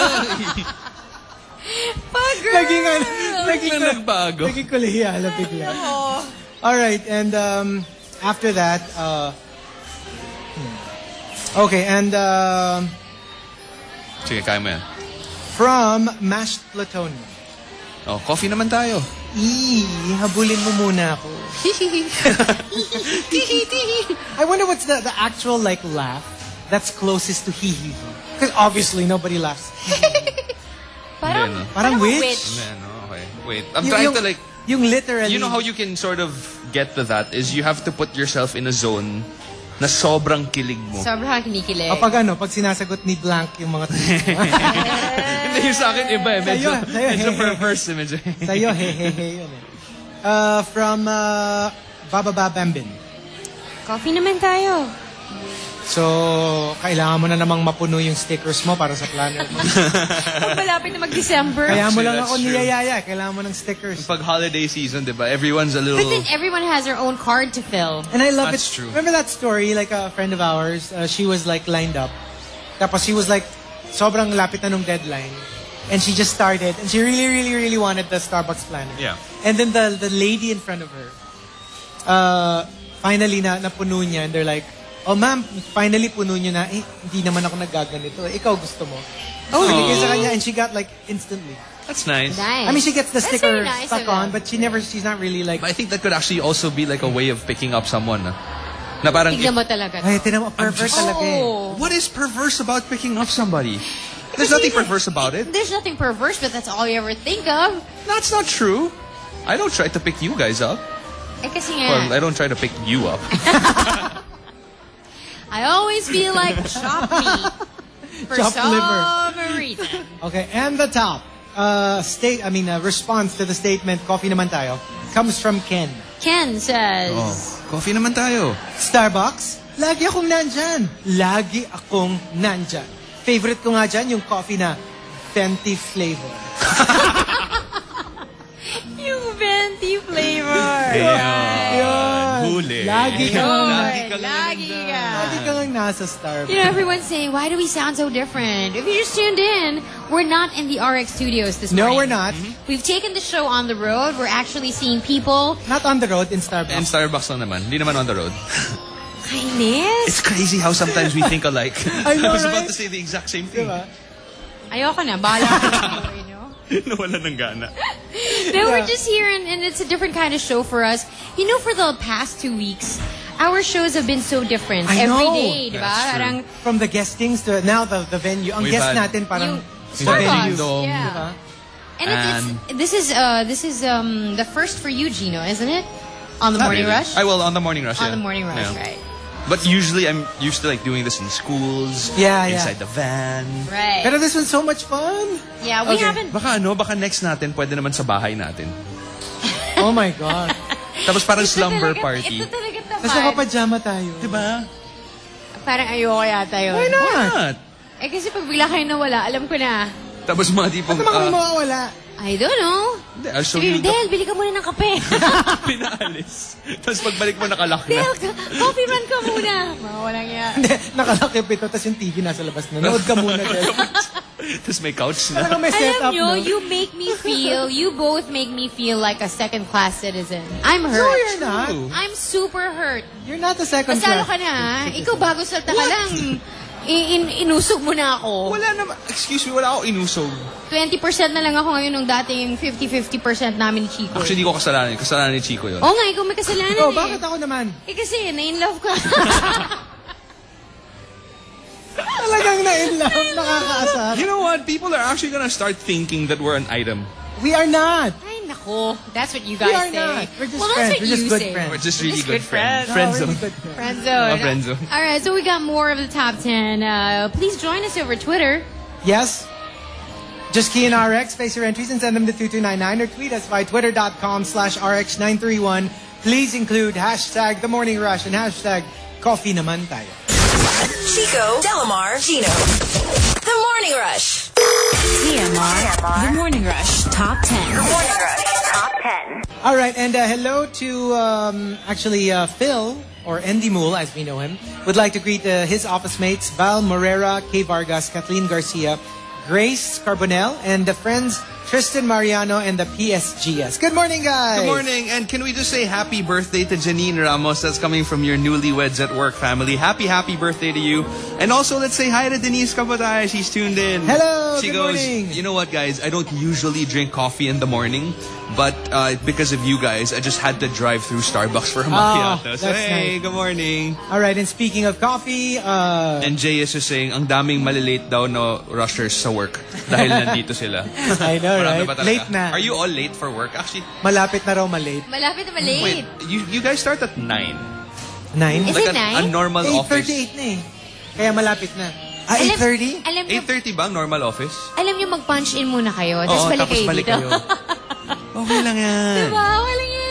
Pag-girl! naging ano, naging, Biglang nagbago. naging kolehiyala bigla. Alright, and um, after that, uh, hmm. okay, and um, Sige, kaya mo yan. from Mashed Plutonium. Oh, coffee naman tayo. Eee, habulin mo muna ako. I wonder what's the, the actual like laugh that's closest to hee hee. Because obviously nobody laughs. Parang, Hindi, no? Parang witch. witch. Hindi, no? Okay. Wait, I'm Yung- trying yung, to like... yung literally. You know how you can sort of get to that is you have to put yourself in a zone na sobrang kilig mo. Sobrang kinikilig. O pag ano, pag sinasagot ni Blank yung mga Hindi, yung sa akin iba eh. Medyo, Sa'yo, sa'yo, medyo he, he, perverse eh. Medyo. Sa'yo, he he he yun eh. Uh, from uh, Bababa Bambin. Coffee naman tayo. So, kailangan mo na namang mapuno yung stickers mo para sa planner mo. Kung malapit na mag-December. Kaya mo Actually, lang that's ako true. niyayaya. Kailangan mo ng stickers. Pag holiday season, diba? Everyone's a little... But then everyone has their own card to fill. And I love That's it. true. Remember that story? Like a friend of ours, uh, she was like lined up. Tapos she was like, sobrang lapit na nung deadline. And she just started. And she really, really, really wanted the Starbucks planner. Yeah. And then the the lady in front of her, uh, finally na napuno niya. And they're like, oh ma'am, finally puno niyo na. Eh, hindi naman ako naggaganito. Ikaw gusto mo. Oh, Binigay sa really? kanya, and she got like instantly. That's nice. Nice. I mean, she gets the That's sticker very nice stuck of on, them. but she never, she's not really like, But I think that could actually also be like a way of picking up someone. Na, na parang... Tignan if- mo talaga. ay, tinan mo, pervert talaga eh. Oh. what is perverse about picking up somebody? There's nothing perverse about it. There's nothing perverse, but that's all you ever think of. That's not true. I don't try to pick you guys up. Eh kasi Well, nga, I don't try to pick you up. I always feel like chop meat for Chopped some liver. reason. Okay, and the top uh, state, I mean, uh, response to the statement, coffee naman tayo, comes from Ken. Ken says, Oh, coffee naman tayo. Starbucks, lagi akong nandyan. Lagi akong nandyan. Favorite ko nga dyan, yung coffee na venti flavor. yung venti flavor. Yun. Huli. Lagi ka Yun, nga. Lagi ka lang lagi nandyan. ka. Lagi ka lang nasa Starbucks. You know, everyone's saying, why do we sound so different? If you just tuned in, we're not in the R X studios this No, morning. we're not. We've taken the show on the road. We're actually seeing people. Not on the road, in And Starbucks. Starbucks lang naman. Hindi naman on the road. Kainis. It's crazy how sometimes we think alike. I know, was about right? to say the exact same thing. Diba? Ayoko na. Bahala ka na, you know? Nawala ng gana. No, we're Yeah. just here, and, and it's a different kind of show for us. You know, for the past two weeks, our shows have been so different. I Every know. day, di ba? That's true. Parang From the guestings to now the, the venue. Ang We've guest had- natin parang yung the Starbucks. venue. Yeah. Diba? And, it, it's, this is uh this is um the first for you, Gino, isn't it? On the Not morning really. rush. I will on the morning rush. On yeah. the morning rush, Yeah. right? But usually I'm used to like doing this in schools, Yeah, yeah. inside the van. Right. Pero this one's so much fun. yeah, we Okay. haven't. Baka ano, baka next natin pwede naman sa bahay natin. Oh my God. Tapos parang Ito slumber talaga- party. Ito talaga Tapos tapat. nakapajama tayo. Diba? Parang ayoko yata yun. Why not? Why not? Eh kasi pag bigla kayo nawala, alam ko na. Tapos mga tipong Ano mga ah, mawawala? I don't know. hindi, I'll show Sabi, you the Del, bili ka muna ng kape. pinaalis. Tapos pagbalik mo nakalak na. Del, ka- coffee run ka muna. Mga walang yan. Hindi, nakalakip ito, tapos yung T V nasa labas na. Nood ka muna, Del. Tapos may couch na. Talagang may Alam setup, nyo, no? you make me feel, you both make me feel like a second-class citizen. I'm No, hurt. you're not. I'm super hurt. You're not a second Pasalo class. ka na, ha? Ikaw bago salta ka lang. I- in- inusog mo na ako. Wala naman. Excuse me, wala ako inusog. twenty percent na lang ako ngayon nung dating fifty-fifty percent namin ni Chico. Actually, hindi ko kasalanan. Kasalanan ni Chico yun. Oo nga, ikaw may kasalanan Oh, eh. bakit ako naman? Eh kasi, na-in-love ka. Talagang na-in love, nakakaasar. You know what? People are actually gonna start thinking that we're an item. We are not. Ay, nako. That's what you We guys are say. not. We're just well, that's friends. what We're you just good say. friends. We're just really Just good, good friends. friends. Friend Oh, zone. really good friends. Friend zone. Oh, friend zone. All right, so we got more of the top ten. Uh, please join us over Twitter. Yes. Just key in R X, face your entries, and send them to two two nine nine or tweet us by twitter.com slash RX931. Please include hashtag The Morning Rush and hashtag Coffee Naman Tayo. Chico, Delamar, Gino. The Morning Rush. T M R, The Morning Rush Top ten. Morning Rush Top ten. All right, and uh, hello to um, actually uh, Phil, or Andy Mool as we know him, would like to greet uh, his office mates, Val Morera, Kay Vargas, Kathleen Garcia, Grace Carbonell, and the friends Tristan Mariano and the P S G S. Good morning, guys. Good morning, and can we just say happy birthday to Janine Ramos? That's coming from your newlyweds at work family. Happy, happy birthday to you. And also, let's say hi to Denise Kapatay. She's tuned in. Hello, She good goes, morning. you know what, guys? I don't usually drink coffee in the morning, but uh, because of you guys, I just had to drive through Starbucks for a macchiato. So, that's hey, nice. good morning. All right, and speaking of coffee, uh, And Jay is just saying, ang daming malilate daw no rushers sa work dahil nandito sila. I know, Marami right? pa talaga. Late na. Are you all late for work? Actually, malapit na raw malate. Malapit na malate. wait, you, you guys start at nine. Nine? Is Like it a, nine? a normal eight office. thirty-eight na eh. Kaya malapit na. Ah, Alam- eight thirty? Alam niyo, eight thirty ba ang normal office? alam niyo mag-punch in muna kayo, tapos Oo, balik tapos kayo balik dito. kayo. Okay lang yan. Diba? Okay lang yan.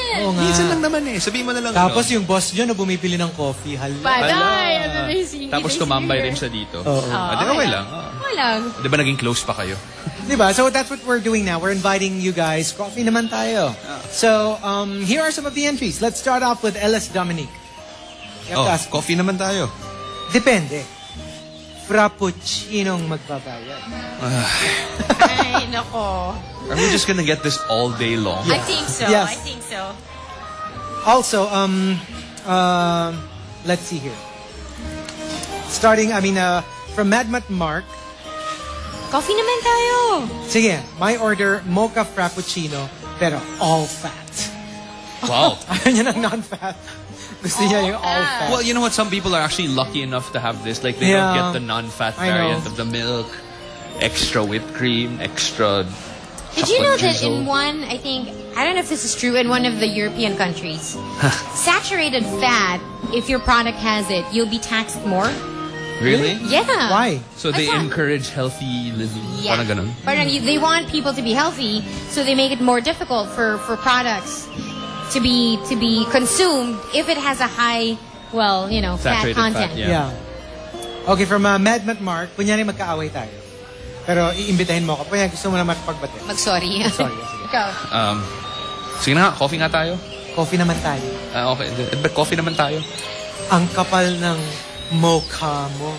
Oo nga. Minsan lang naman eh. Sabihin mo na lang. Tapos ano. yung boss nyo na bumibili ng coffee. Hala. Paday! Ala. Ano na yung singit Tapos na tumambay singit. din siya dito. Oo. Ah, di okay lang. Ah. Walang. Di ba naging close pa kayo? Diba? So that's what we're doing now. We're inviting you guys. Coffee naman tayo. So, um, here are some of the entries. Let's start off with L S Dominique. You have Oh, to ask. coffee naman tayo. Depende. Frappuccinong magbabayad. Ay, nako. Are we just gonna get this all day long? I think so. Yes. I think so. Also, um, um, let's see here. Starting, I mean, uh, from Madmat Mark. Coffee naman tayo. Sige, my order, mocha frappuccino, pero all fat. Wow. Ayaw niya ng non-fat. Gusto niya yung all fat. Well, you know what? Some people are actually lucky enough to have this. Like, they Yeah. don't get the non-fat I know. variant of the milk. Extra whipped cream, extra Did you know chocolate that in drizzle. one, I think, I don't know if this is true, in one of the European countries, saturated fat, if your product has it, you'll be taxed more? Really? Yeah. Why? So they I thought- encourage healthy living. Yeah. Parang ganun. Parang you- they want people to be healthy, so they make it more difficult for, for products to be to be consumed if it has a high, well, you know, fat Saturated fat, content. yeah. Yeah. Okay, from uh, Madmat Mark, kunyari magkaaway tayo. Pero iimbitahin mo ako. Kunyari gusto mo na makipagbati. Mag-sorry. Sorry, sige. Ikaw. Um, sige na nga, coffee nga tayo. Coffee naman tayo. Ah, okay. But coffee naman tayo. Ang kapal ng mocha mo.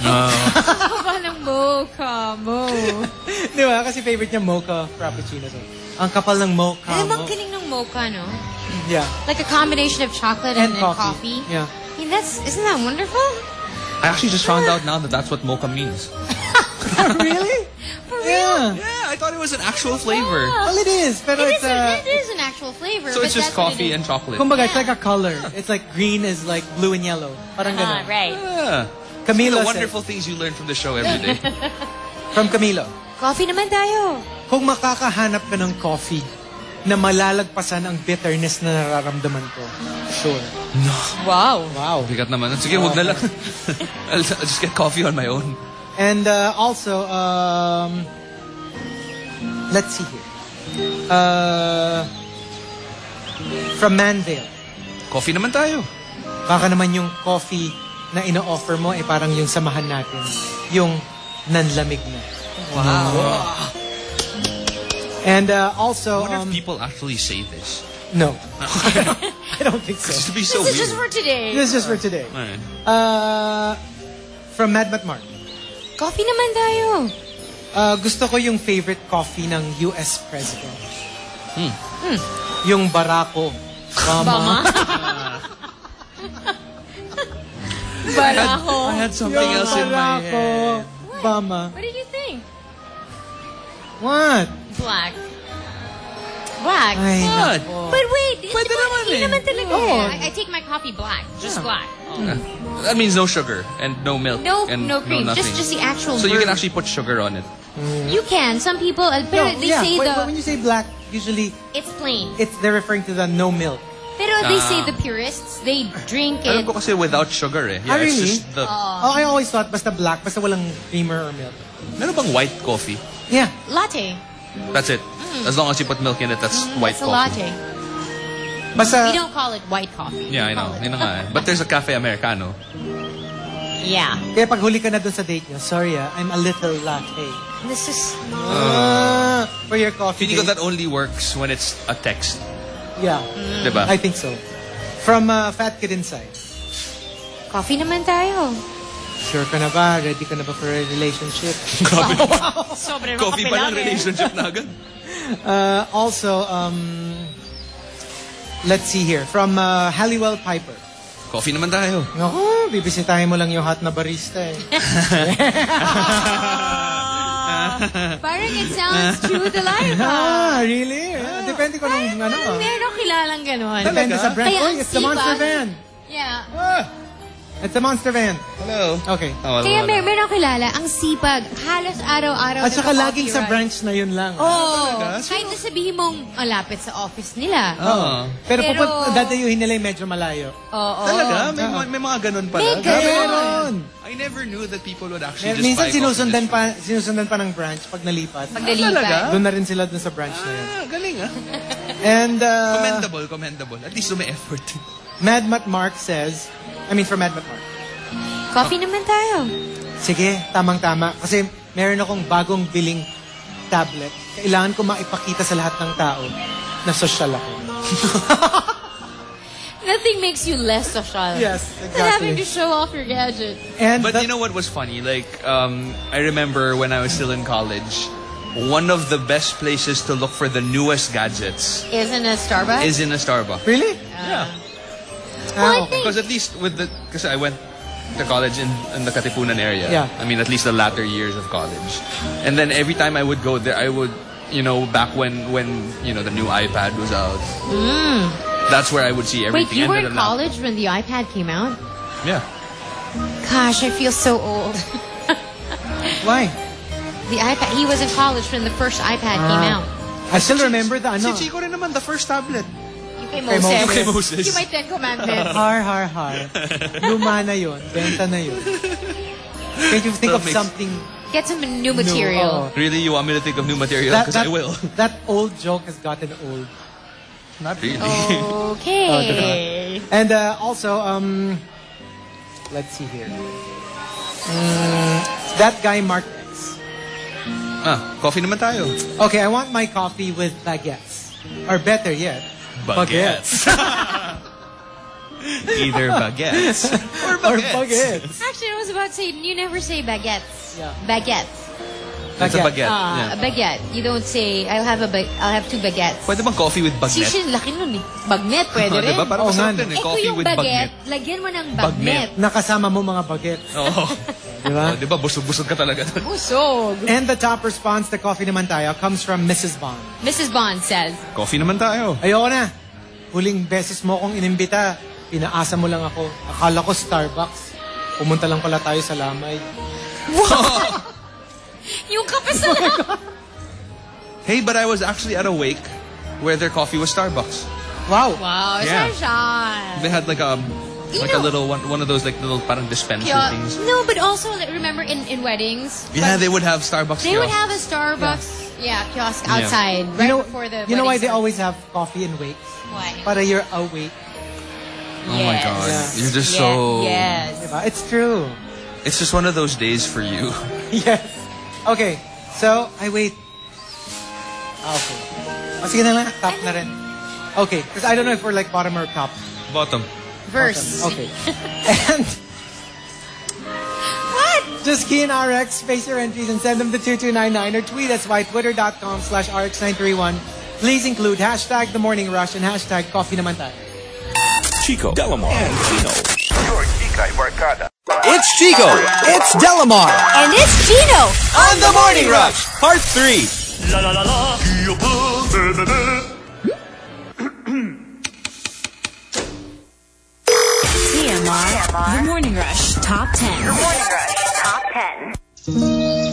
Kapal ng mocha mo. Di ba? Kasi favorite niya mocha frappuccino. So, ang kapal ng mocha Alam mo, mo. ang galing ng mocha, no? Yeah. Like a combination of chocolate And and, then coffee. coffee. Yeah. I mean, that's, isn't that wonderful? I actually just found out now that that's what mocha means. Really? For real? Yeah. Yeah, I thought it was an actual flavor. Well, it is. Pero It it's is, a, uh, it is an actual flavor. So but it's just that's what coffee it and is. chocolate. kumbaga, it's like a color. It's like green is like blue and yellow. Parang Ah, ganun. right. Yeah. Camilo the said- wonderful things you learn from the show every day. From Camilo. Coffee naman tayo. Kung makakahanap ka ng coffee na malalagpasan ang bitterness na nararamdaman ko, sure. Wow. Wow. Bigat naman. Sige, wag na lang. I'll, I'll just get coffee on my own. And uh, also, um, let's see here. Uh, from Manville. Coffee naman tayo. Baka naman yung coffee na ino-offer mo, eh parang yung samahan natin. Yung nanlamig na. Wow. And uh, also, I wonder um, if people actually say this. no. I don't think so. It's to be so This is weird. just for today. This is just for today. Alright. Uh, from Mad Mat Mark. Coffee naman tayo. Uh, gusto ko yung favorite coffee ng U S President. Hmm. Yung Barako. Bama. Baraho. I had something else in my Barako. head. Bama. What did you think? What? Black. Black. Ay, What? nako. But wait, Pwede di ba, naman hindi eh. naman talaga. Oo. I, I take my coffee black. Just black. That means no sugar and no milk No, and no cream. nothing. just, just the actual so you can brew. actually put sugar on it. You can. Some people, uh, pero No, they yeah. say When- the, when you say black, usually it's plain. it's they're referring to the no milk. Pero they say Ah. the purists, they drink Alam it. ko kasi without sugar eh. Ah, Yeah, it's really? just the... Oh, I always thought basta black, basta walang creamer or milk. Meron bang white coffee? Yeah. Latte. That's it. As long as you put milk in it, that's white It's a coffee. latte. Basta, We don't call it white coffee. Yeah, I We know. call it- Yun na nga eh. But there's a cafe americano. Yeah. kaya pag huli ka na dun sa date nyo, sorry ah, I'm a little latte. This is, Ah, for your coffee Feeling ko date. that only works when it's a text. Yeah, Diba? I think so. From uh, Fat Kid Inside. coffee naman tayo. Sure ka na ba? Ready ka na ba for a relationship? Sobre Coffee pa lang, relationship na agad. Uh, also, um, let's see here. From uh, Halliwell Piper. Coffee naman tayo. Naku, bibisitahin mo lang yung hot na barista eh. Parang it sounds true to life. Ah, really? Ah, depende ko nung ano. ah. Meron akong kilalang ganon. Depende sa brand. Kaya Oh, ang it's the Monster sipag. Van. Yeah. Ah, it's the Monster Van. Hello. Okay. Oh, wala, Kaya wala. mer meron akong kilala, ang sipag. Halos araw-araw. At saka nagko-coffee laging sa run. branch na yun lang. Oh, kahit na sabihin mong malapit sa office nila. Oo. Pero, Pero- pupun- dadayuhin nila yung medyo malayo. Oo. Talaga? May, mga- may mga ganun pala? May ganun. Meron! I never knew that people would actually Mer- just Minsan buy coffee sinusundan just pa, sinusundan pa ng branch pag nalipat. Pag nalipat. talaga? Doon na rin sila dun sa branch na yun. Ah, galing ah. And uh, Commendable, commendable. At least may effort. Mad Mat Mark says, I mean for Mad Mat Mark. Coffee naman tayo. Sige, tamang-tama. Kasi meron akong bagong biling tablet. Kailangan ko maipakita sa lahat ng tao na social ako. Nothing makes you less social. Yes, than exactly. having to show off your gadget. And But the- you know what was funny? Like, um, I remember when I was still in college, one of the best places to look for the newest gadgets Isn't a Starbucks? is in a Starbucks. Really? Yeah. Well, I Ah, okay. think Because at least with the, because I went to college in, in the Katipunan area. Yeah. I mean, at least the latter years of college. And then every time I would go there, I would, you know, back when, when you know, the new iPad was out. That's where I would see everything. Wait, you And were then in the lap- college when the iPad came out? Yeah. Gosh, I feel so old. Why? The iPad. He was in college when the first iPad came Ah. out. I still remember the ano. Si Chico rin naman, the first tablet. Yung kay Kay Moses. Moses. Kay Moses. Yung may Ten Commandments. Har, har, har. Luma na yun. Benta na yun. Can't you think That of makes- something Get some new new? material. Oh. Really, you want me to think of new material? That, Because I that, will. that old joke has gotten old. Not really. Oh, Okay. And uh, also, um, let's see here. Mm, that guy Mark X. Ah, coffee naman tayo. Okay, I want my coffee with baguettes. Or better yet, baguettes. Either baguettes or or baguettes. baguettes. Actually, I was about to say, you never say baguettes. Yeah. Baguettes. It's a baguette. Uh, yeah. A baguette. You don't say, I'll have a ba- I'll have two baguettes. Pwede bang coffee with baguette? Sishin, laki nun eh. Bagnet, pwede Oh, rin. diba? Parang Oo masarap nga, din eh. Eh, kung Coffee yung with baguette, baguette. lagyan mo ng Bagnet. bagnet. Nakasama mo mga baguettes. Oo. Diba? Oh, diba? Busog-busog ka talaga doon. Busog. And the top response to Coffee Naman Tayo comes from Missus Bond. Missus Bond says, Coffee naman tayo. Ayoko na. Huling beses mo akong inimbita, pinaasa mo lang ako. Akala ko Starbucks. Pumunta lang pala tayo sa Lamay. yung kape sa Hey, but I was actually at a wake where their coffee was Starbucks. Wow. Wow, Yeah. sunshine. They had like a You like a know- little one, one of those like little parang dispenser Kio- things. No, but also like, remember in, in weddings, Yeah, they would have Starbucks. they would kiosks. have a Starbucks yeah, kiosk Yeah. outside right You know, before the you know why wedding they starts. always have coffee in wakes? Why? Para you're awake. Oh my Yes. god, Yeah. you're just Yeah, so. yes. Diba? It's true. It's just one of those days for you. Yes. Okay. So, I wait. Ah, okay. O, sige na lang. Top na rin. Okay. Because I don't know if we're like bottom or top. Bottom. Verse. Okay. And What? just key in R X, space your entries, and send them to two two nine nine or tweet us by twitter.com slash RX nine three one. Please include hashtag The Morning Rush and hashtag Coffee Naman Tayo. Chico, Delamar, and Chino. Your Chika Barkada. It's Chico. It's Delamar. And it's Gino. On the Morning Rush, Part three. La la la la. T M R. The Morning Rush Top ten. Morning Rush Top ten.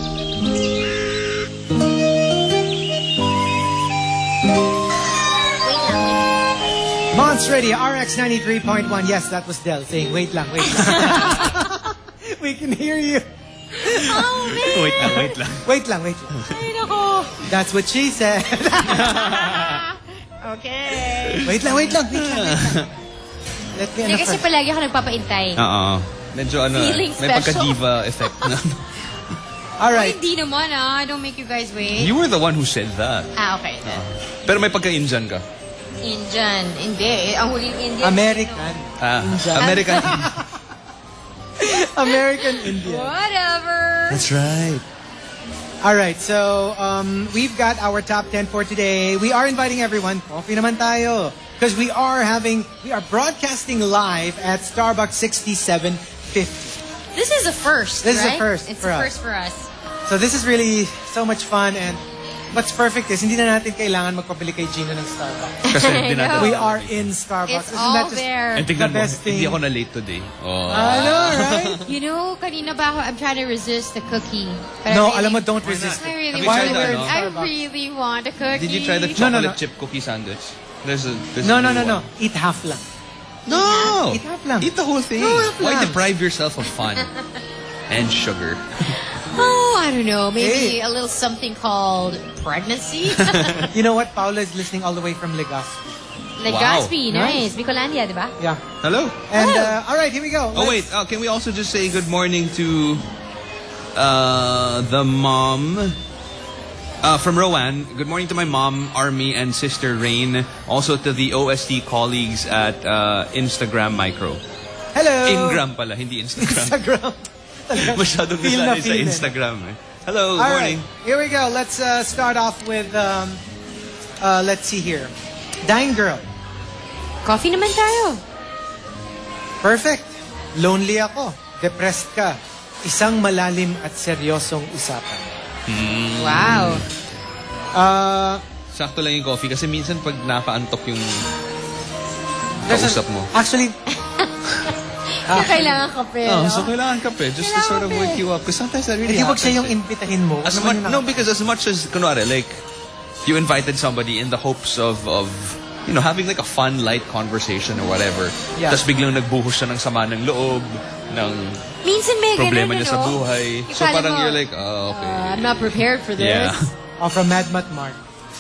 Monts Radio, R X ninety-three point one. Yes, that was Del saying, wait lang, wait lang. We can hear you. Oh, man. Wait lang, wait lang. Wait lang, wait lang. Ay, nako. That's what she said. Okay. Wait lang, wait lang, wait lang. Wait lang. Let me Hindi ano kasi first. palagi ako nagpapaintay. Oo. Medyo ano, Feeling may special. pagka-diva effect na. All Ay, right. hindi naman ah. I don't make you guys wait. You were the one who said that. Ah, okay. Pero may pagka-Indian ka. Indian. Hindi. Ang huling Indian. American. Ah, Indian. American. American Indian. Whatever. That's right. All right, so um, we've got our top ten for today. We are inviting everyone. Coffee naman tayo. Because we are having, we are broadcasting live at Starbucks sixty-seven fifty. This is a first, This is a right? first It's for a us. first for us. So this is really so much fun, and what's perfect is hindi na natin kailangan magpabili kay Gino ng Starbucks. Kasi hindi natin. We are in Starbucks. It's Isn't all that just there. And tignan the mo, best thing? hindi ako na late today. Oh. I know, right? You know, kanina ba ako, I'm trying to resist the cookie. But No, I really, alam mo, don't resist I it. really Have you want tried to that, learn. no? I Starbucks. really want a cookie. Did you try the No, chocolate no, no. chip cookie sandwich? There's a there's No, a no, new no, no. one. Eat half lang. No! Eat half lang. Eat the whole thing. No, half Why lang. deprive yourself of fun? And sugar. Oh, I don't know. Maybe Hey. a little something called pregnancy. You know what? Paula is listening all the way from Legazpi. Legazpi, Wow. nice. Bicolandia, di ba? Yeah. Hello. And, Hello. uh, all right, here we go. Oh wait, uh, can we also just say good morning to uh, the mom uh, from Rowan? Good morning to my mom, Army, and sister Rain. Also to the O S T colleagues at uh, Instagram Micro. Hello. Ingram pala, hindi Instagram. Instagram. Masyadong Feel na nasanay sa feel eh. Instagram. Eh. Hello, All morning. right, here we go. Let's uh, start off with, um, uh, let's see here. Dying Girl. Coffee naman tayo. Perfect. Lonely ako. Depressed ka. Isang malalim at seryosong usapan. Wow. Uh, Sakto lang yung coffee kasi minsan pag napaantok yung there's a- kausap mo. Actually, Kaya kailangan kape. Oh, no? so kailangan kape just to Kailangan sort of kape. wake you up. Because sometimes that really hindi wag siya yung happens, eh. imbitahin mo. As Ano much, man yung no, naka- because as much as, kunwari, like, you invited somebody in the hopes of, of you know, having like a fun, light conversation or whatever. Yeah. Tapos biglang nagbuhos siya ng sama ng loob, ng Minsan may problema ganun, niya sa ano? buhay. Yung So kala parang mo, you're like, oh, okay. Uh, I'm not prepared for this. Yeah. Oh, from Mad Mat Mark.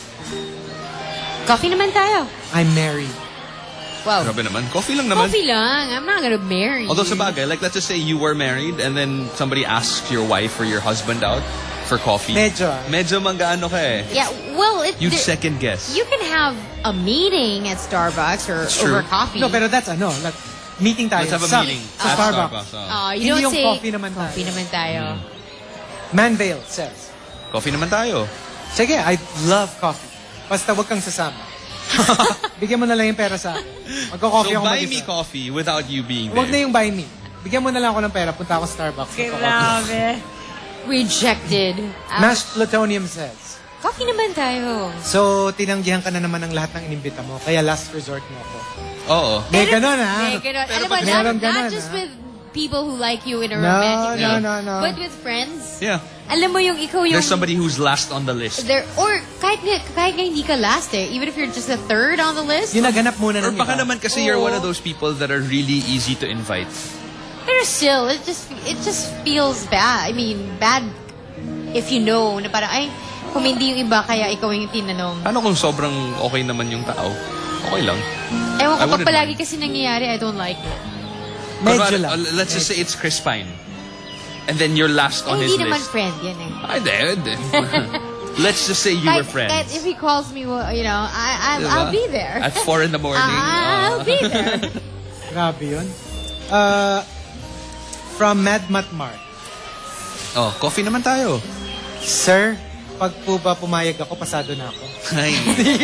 Coffee naman tayo. I'm married. Wow. Grabe naman. Coffee lang naman. Coffee lang. I'm not gonna marry Although you. sa bagay, like let's just say you were married and then somebody asks your wife or your husband out for coffee. Medyo, ah. Medyo manggaano ka eh. Yeah, well, it, You there- second guess. you can have a meeting at Starbucks or It's true. over coffee. No, pero that's ano, like, meeting tayo. Let's have a sa, meeting Sa at Starbucks. Starbucks. oh. Uh, you Hindi don't yung say, coffee naman tayo. coffee naman tayo. Manvale says, Coffee naman tayo. sige, I love coffee. Basta wag kang sasama. Bigyan mo na lang yung pera sa akin. Magko-coffee So ako buy mag-isa. me coffee without you being Wag na there. yung buy me. Bigyan mo na lang ako ng pera. Punta ako sa Starbucks. Grabe. Rejected. Uh, Mashed Plutonium says, coffee naman tayo. so, tinanggihan ka na naman ng lahat ng inimbita mo. Kaya last resort mo ako. Oo. May ganun, ha? May ganun. Pero Alam mo, pag- not, Meron not ganun, just ah. with people who like you in a No, romantic no, way, no, no. but with friends. Yeah. Alam mo yung ikaw yung... There's somebody who's last on the list. There, or kahit nga, kahit nga hindi ka last eh, even if you're just a third on the list. Yung naganap muna Or ng baka iba. naman kasi you're Oo. one of those people that are really easy to invite. Pero still, it just it just feels bad. I mean, bad if you know na parang, ay, kung hindi yung iba, kaya ikaw yung tinanong. Ano kung sobrang okay naman yung tao? Okay lang. Ewan I ko, pag wouldn't palagi mind. kasi nangyayari, I don't like it. Medyo Kunwari, lang. uh, let's just say it's Chris Pine. And then you're last Eh, on his hindi naman list. friend yan eh. Ay, did. Let's just say you were Kahit, friends. kahit if he calls me, well, you know, I, I, Diba? I'll be there. At four in the morning. I'll uh, be there. Grabe yun. Uh, from Mad Mat Mark. oh, coffee naman tayo. Sir, pag po ba pumayag ako, pasado na ako. Ay,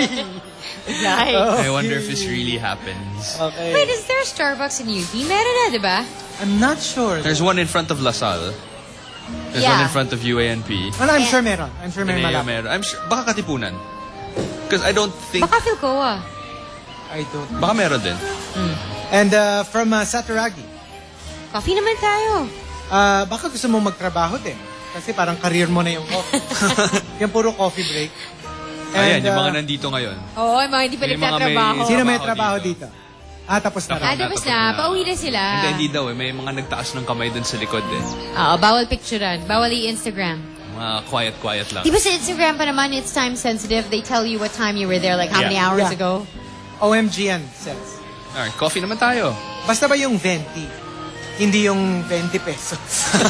Like, I wonder if this really happens. Okay. wait, is there a Starbucks in U P? Meron na, di ba? I'm not sure. There's one in front of LaSalle. There's Yeah. one in front of U A N P. Ano, I'm Eh. sure meron. I'm sure may Ateneo malapit. meron. I'm sure, baka Katipunan. Because I don't think, Baka Philcoa. I don't. baka meron din. And uh, from uh, Saturagi, Coffee naman tayo. uh, baka gusto mo magtrabaho din. Kasi parang career mo na yung coffee. yung puro coffee break. Ayan, yung mga uh, nandito ngayon. Oo, yung mga hindi pa Yung mga may- nagtatrabaho. sino may trabaho trabaho dito? dito? Ah, tapos na Ah, rin. tapos na. Pauwi na sila. Hindi, hindi daw eh. May mga nagtaas ng kamay dun sa likod eh. Oo, bawal picturean. Bawal i-Instagram. Mga quiet-quiet lang. Di ba sa Instagram pa naman, it's time sensitive. They tell you what time you were there, like how Yeah. many hours Yeah. ago. O M G N says. Alright, coffee naman tayo. Basta ba yung twenty? Hindi yung twenty pesos.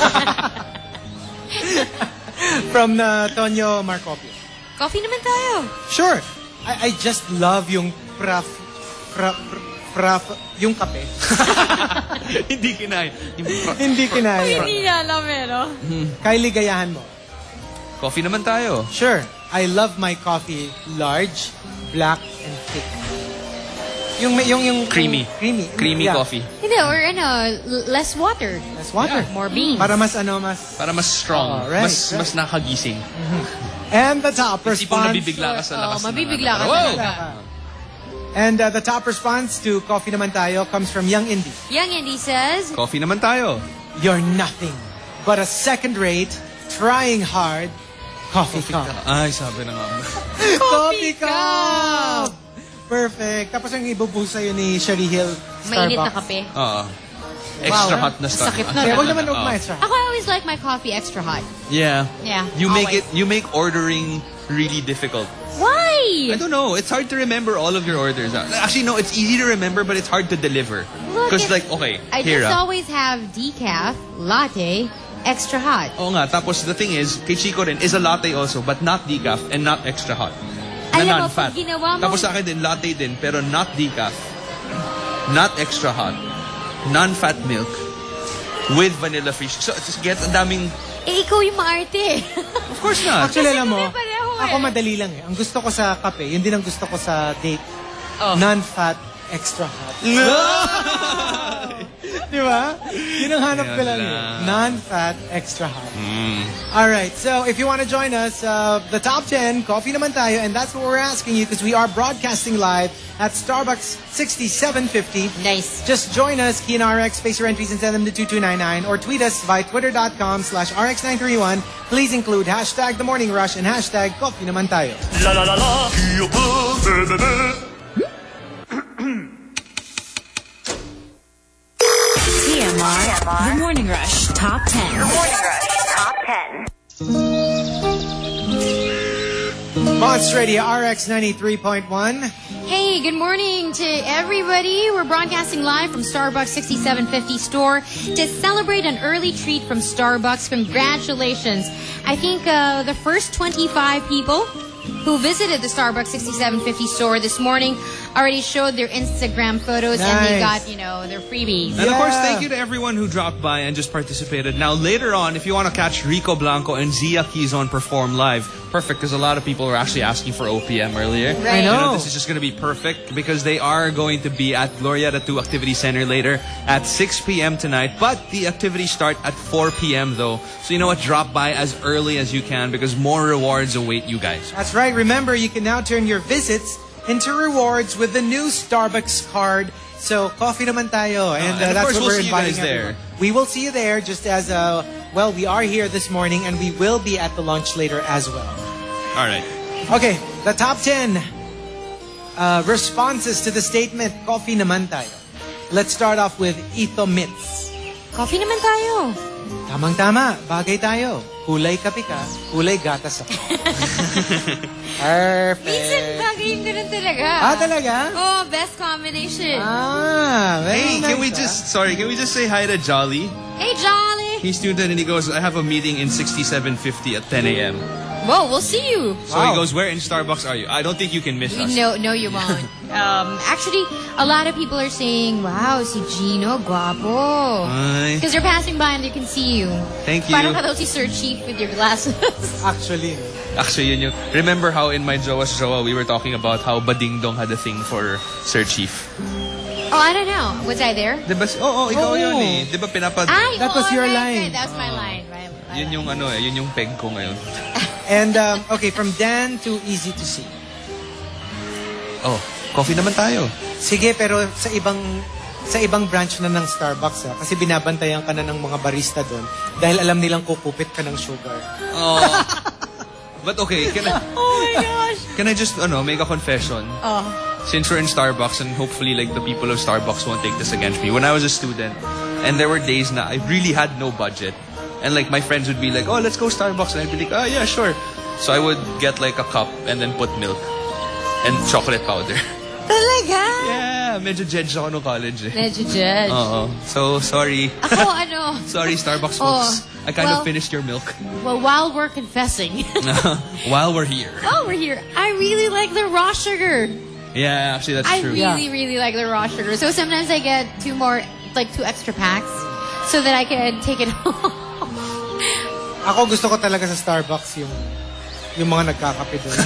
From uh, Tonyo Marcopio. Coffee naman tayo. Sure. I, I just love yung praf... Praf... Praf... Yung kape. Hindi kinaya. Hindi kinaya. Hindi na alam eh, no? Kylie, gayahan mo. Coffee naman tayo. Sure. I love my coffee large, black, and thick. Yung, yung, yung... Creamy. Creamy. Creamy Yeah. coffee. Hindi, or ano, l- less water. Less water. Yeah. More beans. Para mas ano, mas... Para mas strong. Oh, right, mas right. mas nakagising. And the top Isipong response... nabibigla ka sa Oo, lakas. ng- mabibigla ka Wow! talaga. And uh, the top response to Coffee Naman Tayo comes from Young Indie. Young Andy says, Coffee naman tayo. You're nothing but a second-rate, trying hard coffee cup. Ay, sabi na nga. Coffee cup! Perfect. Tapos yung ibubuhos sa'yo ni Sherry Hill Starbucks. mainit na kape. Oo. extra Wow. hot na Starbucks. Sakit na. Kaya wag naman Oh. ugma extra. Ako, I always like my coffee extra hot. Yeah. Yeah, You make always. it. You make ordering really difficult. Why? I don't know. It's hard to remember all of your orders. Actually, no. It's easy to remember, but it's hard to deliver. Look, Because it's- like, okay, I here just ah. always have decaf, latte, extra hot. Oo nga. Tapos the thing is, kay Chico rin is a latte also, but not decaf and not extra hot. Na Alam mo, non-fat. pag ginawa mo- Tapos sa akin din, latte din, pero not decaf, not extra hot, non-fat milk, with vanilla fish. So, just get ang daming... Eh, ikaw yung maarte. Of course not. Actually, alam mo, pare-pareho eh. ako madali lang eh. Ang gusto ko sa kape, yun din ang gusto ko sa date. Oh. Non-fat, extra hot. Di ba? Yun ang hanap ko lang eh. Non-fat, extra hot. Alright, so if you want to join us, uh, the top ten, coffee naman tayo, and that's what we're asking you because we are broadcasting live at Starbucks sixty-seven fifty. Nice. Just join us, key in R X, space your entries and send them to two two nine nine, or tweet us via twitter.com slash RX nine three one. Please include hashtag The Morning Rush and hashtag Coffee Naman Tayo. La la la la. T M R. The Morning Rush Top ten. Morning Rush Top ten. Monster Radio R X ninety-three point one. Hey, good morning to everybody. We're broadcasting live from Starbucks sixty-seven fifty store to celebrate an early treat from Starbucks. Congratulations. I think uh, the first twenty-five people who visited the Starbucks sixty-seven fifty store this morning already showed their Instagram photos and they Nice. got, you know, their freebies. And of course, Yeah. thank you to everyone who dropped by and just participated. Now, later on, if you want to catch Rico Blanco and Zia Quizon perform live, perfect, because a lot of people were actually asking for O P M earlier. Right. I know. You know, this is just going to be perfect because they are going to be at Glorieta two Activity Center later at six p.m. tonight. But the activities start at four p.m. though. So you know what? Drop by as early as you can because more rewards await you guys. That's right. Remember, you can now turn your visits into rewards with the new Starbucks card. So, coffee naman tayo. And, uh, and of that's course what we'll we're see you inviting guys there. everyone. We will see you there just as, uh, well, we are here this morning and we will be at the lunch later as well. All right. Okay, the top ten uh, responses to the statement, coffee naman tayo. Let's start off with Ito Mitz. Coffee naman tayo. Tamang-tama, bagay tayo. Kulay kape ka, kulay gatas ako. Perfect. Minsan bagay yung ganun talaga. Ah, talaga? Oh, best combination. Ah, very Hey, can nice, we ah. just, sorry, can we just say hi to Jolly? Hey, Jolly. He's tuned in and he goes, I have a meeting in sixty-seven fifty at ten a.m. Whoa, we'll see you. So Wow. he goes, where in Starbucks are you? I don't think you can miss us. No, no, you won't. um, actually, a lot of people are saying, wow, si Gino, guapo. Ay, Because they're passing by and they can see you. thank you. Parang ka daw si Sir Chief with your glasses. Actually, Actually, yun yung, remember how in my Jowa's Jowa, we were talking about how Bading Dong had a thing for Sir Chief? oh, I don't know. Was I there? Diba, oo, oh, ikaw Oo. yun eh. Diba pinapad... Ay, That oh, was your right, line. right. That was my line. Right, right. Yun yung ano eh, yun yung peg ko ngayon. and um, okay, from Dan to Easy to See. Oh, coffee naman tayo. Sige, pero sa ibang sa ibang branch na ng Starbucks, ah, kasi binabantayan ka na ng mga barista doon dahil alam nilang kukupit ka ng sugar. Oh. But okay, can I, Oh my gosh. can I just ano, make a confession? Oh. Since we're in Starbucks and hopefully like the people of Starbucks won't take this against me. When I was a student and there were days na I really had no budget and like my friends would be like, oh, let's go Starbucks. And I'd be like, oh yeah, sure. So I would get like a cup and then put milk and chocolate powder. Talaga? Yeah, medyo judge ako no college eh. Medyo judge. Oo. So, sorry. Ako, ano? Sorry, Starbucks Oh, folks. I kind well- of finished your milk. Well, while we're confessing, While we're here. while we're here, I really like the raw sugar. Yeah, actually that's I true. really, really like the raw sugar. So sometimes I get two more, like two extra packs so that I can take it home. Ako gusto ko talaga sa Starbucks yung yung mga nagkakape doon.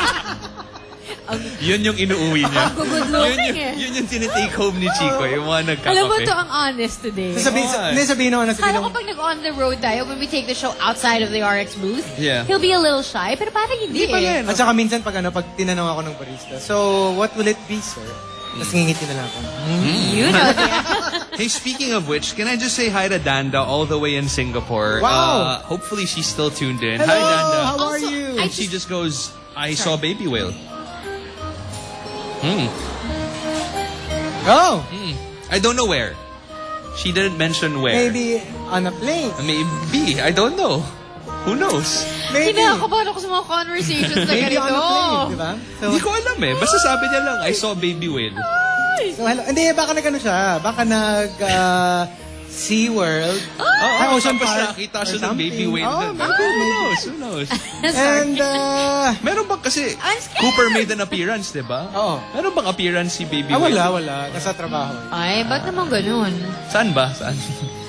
Yun yung inuuwi niya. Good yun, looking yung, eh. yun yung tinitake home ni Chico, yung mga nagkakape. Alam mo to ang honest today. So, sabihin, Why? hindi sabihin naman na sabihin Kala ko naman, pag nag-on the road tayo, when we take the show outside of the R X booth, Yeah. he'll be a little shy, pero parang hindi, eh. at saka minsan pag ano, pag tinanong ako ng barista, so what will it be, sir? Tapos ngingiti na lang ako. You know that. Hey, speaking of which, can I just say hi to Danda all the way in Singapore? Wow. Uh, hopefully she's still tuned in. Hello, Hi, Danda. how are Also, you? I And she just- just goes, I saw baby whale. Hmm. Oh! Hmm. I don't know where. She didn't mention where. Maybe on a plane. Maybe. I don't know. Who knows? Maybe. Kinakabahan ako sa mga conversations na Maybe ganito. on a plane, di ba? So, Hindi ko alam eh. Basta sabi niya lang, I saw baby whale. so hello. Hindi, baka nag ano siya. Baka nag uh, SeaWorld. Oo, oh, Ocean tapos Park nakita or siya ng baby something. whale. Oh, doon. maybe, Who maybe. knows? Who knows? And, uh, Meron bang kasi, I'm scared. Cooper made an appearance, di ba? Oo. Meron bang appearance si baby ah, whale? wala, wala. Nasa trabaho. Ay, ba't naman ganun? Saan ba? Saan?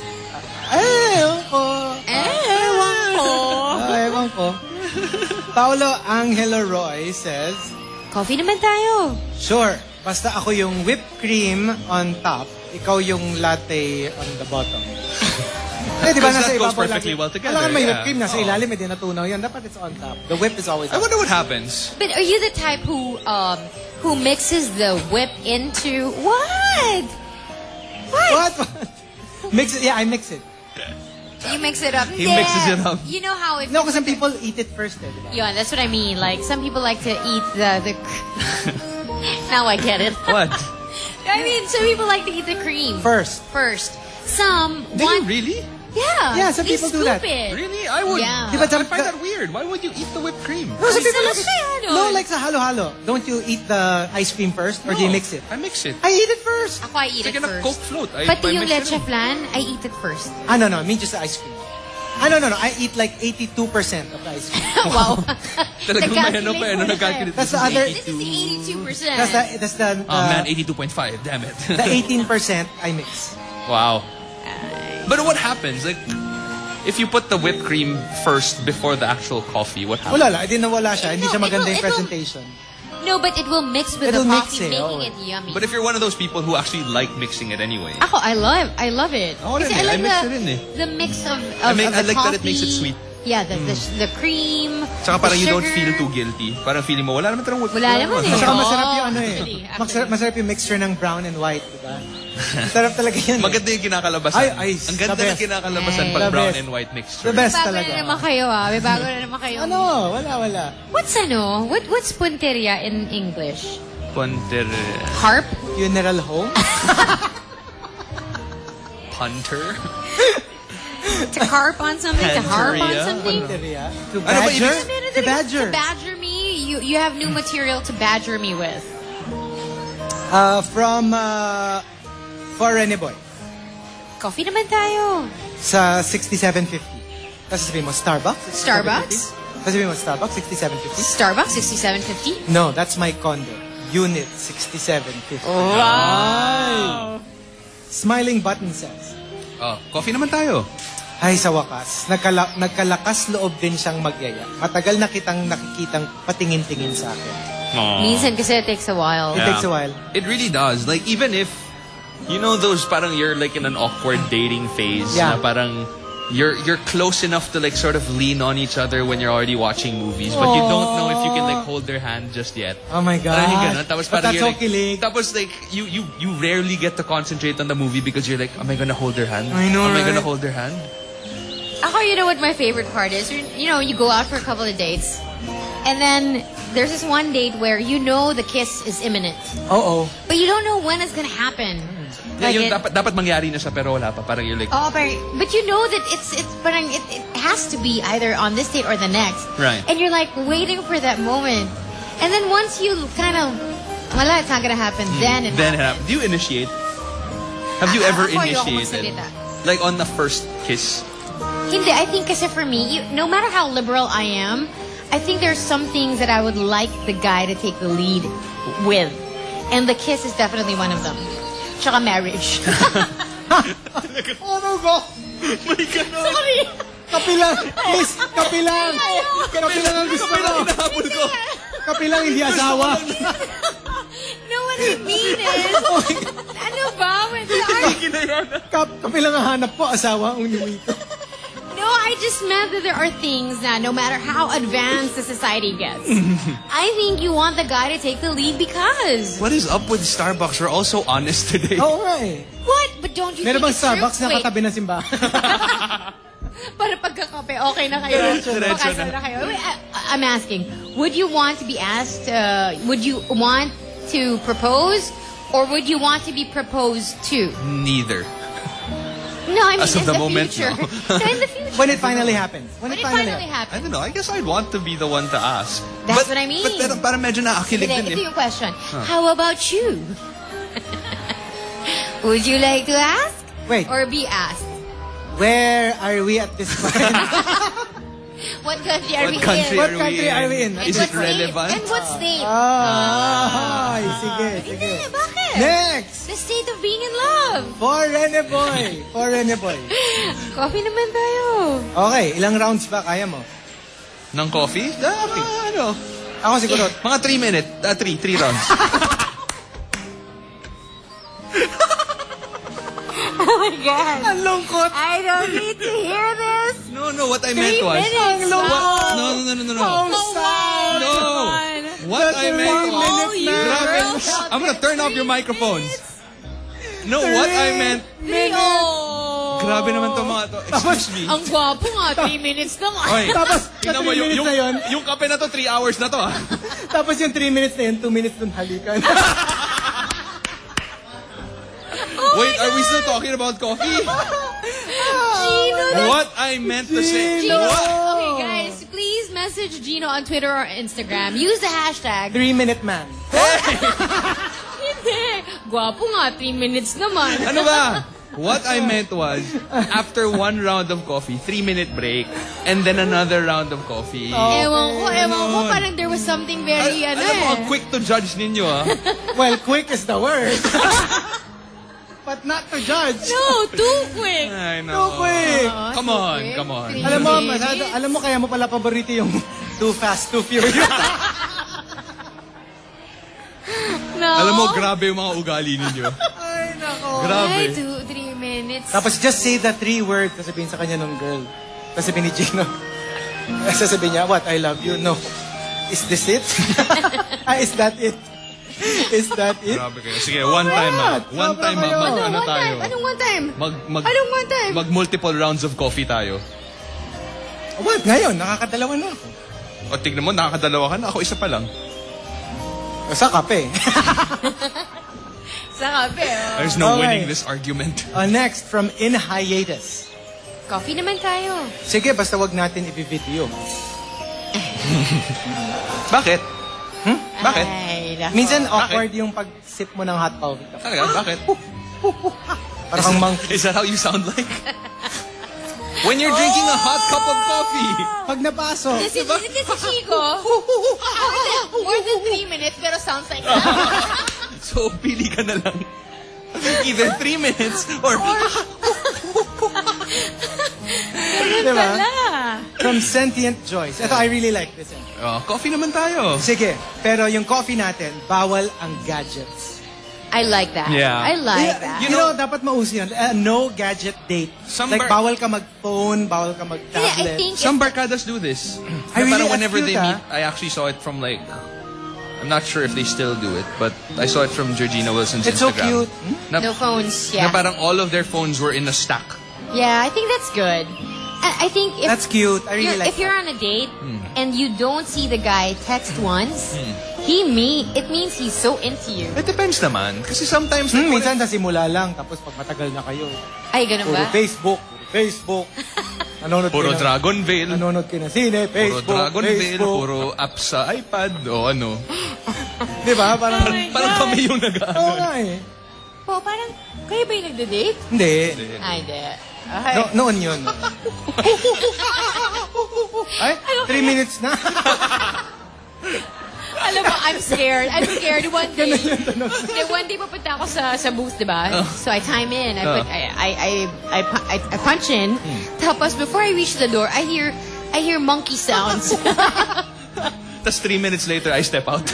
Eh, ewan ko. Ewan ko. Ah, ewan ko. Paolo Angelo Roy says, Coffee naman tayo. sure, basta ako yung whipped cream on top, ikaw yung latte on the bottom. Eh, di ba Because nasa that goes ibabaw perfectly lagi? well together, Alam may yeah. whipped cream, nasa Oo. ilalim, may dinatunaw yan. Dapat it's on top. The whip is always I on wonder top. what happens. But are you the type who um who mixes the whip into what? What? Mix it. Yeah, I mix it. You mix it up. He mixes it up. You know how if No, because some people eat it first. Eh, di ba? yeah, that's what I mean. Like some people like to eat the the. Now I get it. What? I mean, some people like to eat the cream First. first. Some Do you want. really? Yeah. Yeah, some they people do scoop that. It. Really? I would. Yeah. Di ba I some- find that weird. Why would you eat the whipped cream? No, some Ay, people sarap kaya nun. No, like sa halo-halo. Don't you eat the ice cream first or do you No, mix it? I mix it. I eat it first. Ako, I eat It's like it in a first. Coke float. I, Pati I yung mix it leche in. flan, I eat it first. Ah, no, no. I mean just the ice cream. Ah, no, no, no. I eat like eighty-two percent of the ice cream. Wow. Talagang may ano Nag-calculate pa, ano, mo na nag-calculate. tayo. That's the other... This is the eighty-two percent. That's the, that's the, Oh man, the, eighty-two point five. Damn it. the eighteen percent I mix. Wow. But what happens? Like, if you put the whipped cream first before the actual coffee, what happens? Wala lang. Hindi nawala siya. Hindi No, siya maganda it'll- yung it'll- presentation. No, but it will mix with It'll the mix coffee, eh, making oh. it yummy. But if you're one of those people who actually like mixing it anyway, Ako, I love, I love it. Ako Kasi rin eh. I like I mix the, it in eh. the mix of, I of, make- of I the like that it makes it coffee. sweet. Yeah, the, the, the cream, Saka parang the you don't sugar. feel too guilty. Parang feeling mo, wala naman tarong whipped Wala naman eh. Saka Oo, masarap yung ano eh. actually, actually. Masarap, masarap yung mixture ng brown and white, di ba? Masarap talaga yan. eh. Maganda yung kinakalabasan. Ay, ay, Ang ganda the ng best. kinakalabasan Ay. pag The brown best. and white mixture. The best Bago talaga. na naman kayo ah. May bago na naman kayo. Ano? Wala, wala. What's ano? What, what's punteria in English? Punter... Harp? Funeral home? Punter? To carp on something? To harp on Punteria? something? Punteria? To Ano ba badger? ibig- To badger. To badger me? You, you have new material to badger me with. Uh, from uh, for Rene Boy. Coffee naman tayo. Sa sixty-seven fifty. Tapos sabihin mo, Starbucks? Starbucks? Tapos sabihin mo, Starbucks, sixty-seven fifty? Starbucks, sixty-seven fifty? No, that's my condo. Unit sixty-seven fifty. Wow! Smiling Button says, Oh, coffee naman tayo. ay sa wakas, nagkala- nagkalakas loob din siyang magyaya. Matagal na kitang nakikitang patingin-tingin sa akin. Minsan kasi it takes a while. It Yeah. takes a while. It really does. Like, even if, you know those parang you're like in an awkward dating phase. Yeah. Na parang you're you're close enough to like sort of lean on each other when you're already watching movies. But you don't know if you can like hold their hand just yet. Oh my God. Parang yung ganun. Tapos But parang that's you're so kilig. like, tapos like, you, you, you rarely get to concentrate on the movie because you're like, am I gonna hold their hand? I know, Am I right? gonna hold their hand? Ako, you know what my favorite part is? You know, you go out for a couple of dates, and then there's this one date where you know the kiss is imminent, Oo. but you don't know when it's gonna happen. Yeah, Like yung it- dapat, dapat mangyari na siya pero wala pa. Parang you're like, Oh, but, but you know that it's it's parang it, it has to be either on this date or the next. Right. And you're like waiting for that moment. And then once you kind of, wala, it's not gonna happen. Then it then it happens. happens. Do you initiate? Have you ever Ako, ayoko initiated? magsalita. Like on the first kiss? Hindi, I think kasi for me, you, no matter how liberal I am, I think there's some things that I would like the guy to take the lead with. And the kiss is definitely one of them. Tsaka marriage. Ano ba? Sorry. Kapilang, please, kapilang. Kapilang ang gusto ko. Hinahabol ko. Kapilang hindi asawa. No, what I mean is, ano ba? When the ar- Kap, kapilang ang hanap po, asawa ang unuwi ko. no, I just meant that there are things that no matter how advanced the society gets, I think you want the guy to take the lead because. What is up with Starbucks? We're all so honest today. Oo nga eh. What? But don't you Meron think bang it's true? Starbucks na Wait, katabi ng simbahan? para pagkakape, okay na kayo. Diretso na. Makasal na kayo. Wait, I, I'm asking, would you want to be asked, uh, would you want to propose, or would you want to be proposed to? Neither. No, I mean As of in the the moment, future. no. No, in the future. When it finally happens. When it finally happens. I don't know. I guess I'd want to be the one to ask. That's but, what I mean. But pero parang medyo nakakilig Ito, din ito eh. yung question. How about you? Would you like to ask? Wait. Or be asked? Where are we at this point? What country are What we country in? What are country we in? are we in? And Is what it relevant? State? And what state? Ah, ay, sige, sige. Hindi, bakit? Next! The state of being in love. Foreigner boy. Foreigner boy. Coffee naman tayo. Okay, ilang rounds ba kaya mo? Ng coffee? Ah, ano? Ako siguro. Mga three minute. Uh, three. Three rounds. Oh my God. Ang lungkot. I don't need to hear this. No, no. What I Three meant was... minutes. Ang Wow. No, no, no, no, no. no. How sad. No. What I meant was... Oh, you Grabe. girls. I'm gonna turn off your microphones. No, what I meant... Three, oh. Grabe naman to mga to. Excuse me. Ang gwapo nga, three minutes naman. Oy, Tapos, sa tingnan mo, three yung, minutes yung, na yun, yung kape na to, three hours na to ah. tapos yung three minutes na yun, two minutes dun halikan. Wait, are we still talking about coffee? Gino, What I meant to say... Gino. What? Okay, guys, please message Gino on Twitter or Instagram. Use the hashtag. Three minute man. Hindi. Gwapo nga, three minutes naman. Ano ba? What I meant was, after one round of coffee, three-minute break, and then another round of coffee. Ewan ko, ewan ko. Parang there was something very, Al- ano alam mo, eh. ang quick to judge ninyo ah. Well, quick is the word. But not to judge. No, too quick. I know. Too quick. Oh, Come too on, quick. come on. Three Alam mo, minutes. masyado, alam mo kaya mo pala paborito yung Too Fast, Too Furious. No. Alam mo, grabe yung mga ugali ninyo. Ay, nako. Grabe. Ay, two, three minutes. Tapos just say the three words, sasabihin sa kanya ng girl. Sasabihin ni Gino. Sasabihin niya, what, I love you? No. Is this it? ah, is that it? Is that it? Grabe kayo. Sige, one time ah. One Sobra time ah. kayo. Mag, Ano, ano one tayo? time? Anong one time? Mag, mag, Anong one time? mag multiple rounds of coffee tayo. What? Ngayon, nakakadalawa na ako. O tignan mo, nakakadalawa ka na. Ako isa pa lang. Sa kape. Sa kape, oh. There's no Okay. winning this argument. uh, next, from In Hiatus. Coffee naman tayo. Sige, basta wag natin i-video. Bakit? Hmm? Bakit? Ay, nako. Minsan awkward yung pag-sip mo ng hot coffee. Talaga? Bakit? Parang kang monkey. Is that how you sound like? When you're drinking a hot cup of coffee. Pag napasok. Kasi, kasi Chico, more than three minutes, pero sounds like that. So, pili ka na lang. Either three minutes or... Diba? Wala. From Sentient Joyce. Ito, I really like this. Oh, coffee naman tayo. Sige, pero yung coffee natin, bawal ang gadgets. I like that. Yeah. I like Yeah, that. You know, dapat mauso yan. Uh, no gadget date. Some Like, bar- bawal ka mag-phone, bawal ka Yeah, I mag-tablet. think Some barkadas do this. I really- Parang that's whenever cute, they ah. meet, I actually saw it from like... I'm not sure if they still do it, but I saw it from Georgina Wilson's It's so Instagram. cute. Na, No phones, na yeah. parang all of their phones were in a stack. Yeah, I think that's good. I, I think if That's cute. I really you're, like if you're that. on a date and you don't see the guy text once, he me it means he's so into you. It depends naman. Kasi sometimes... Hmm, like, minsan sa simula lang, tapos pag matagal na kayo, Ay, ganun puro ba? Facebook, puro Facebook. Nanonood Puro kayo ng- Dragon Veil. Nanonood kayo ng sine, Puro Facebook, Dragon Veil. Facebook. Puro app sa iPad. O ano. Di ba? Parang, Parang kami yung oo nag-ano. nga eh. Po, parang, kayo ba yung nagde-date? Hindi. Ay, hindi. Ay. No, noon yun. Ay, three minutes na. Alam mo, I'm scared. I'm scared. One day, okay, one day papunta ako sa, sa booth, di ba? So I time in. I, put, I, I, I, I, pu- I, I punch in. Tapos before I reach the door, I hear, I hear monkey sounds. Tapos three minutes later, I step out.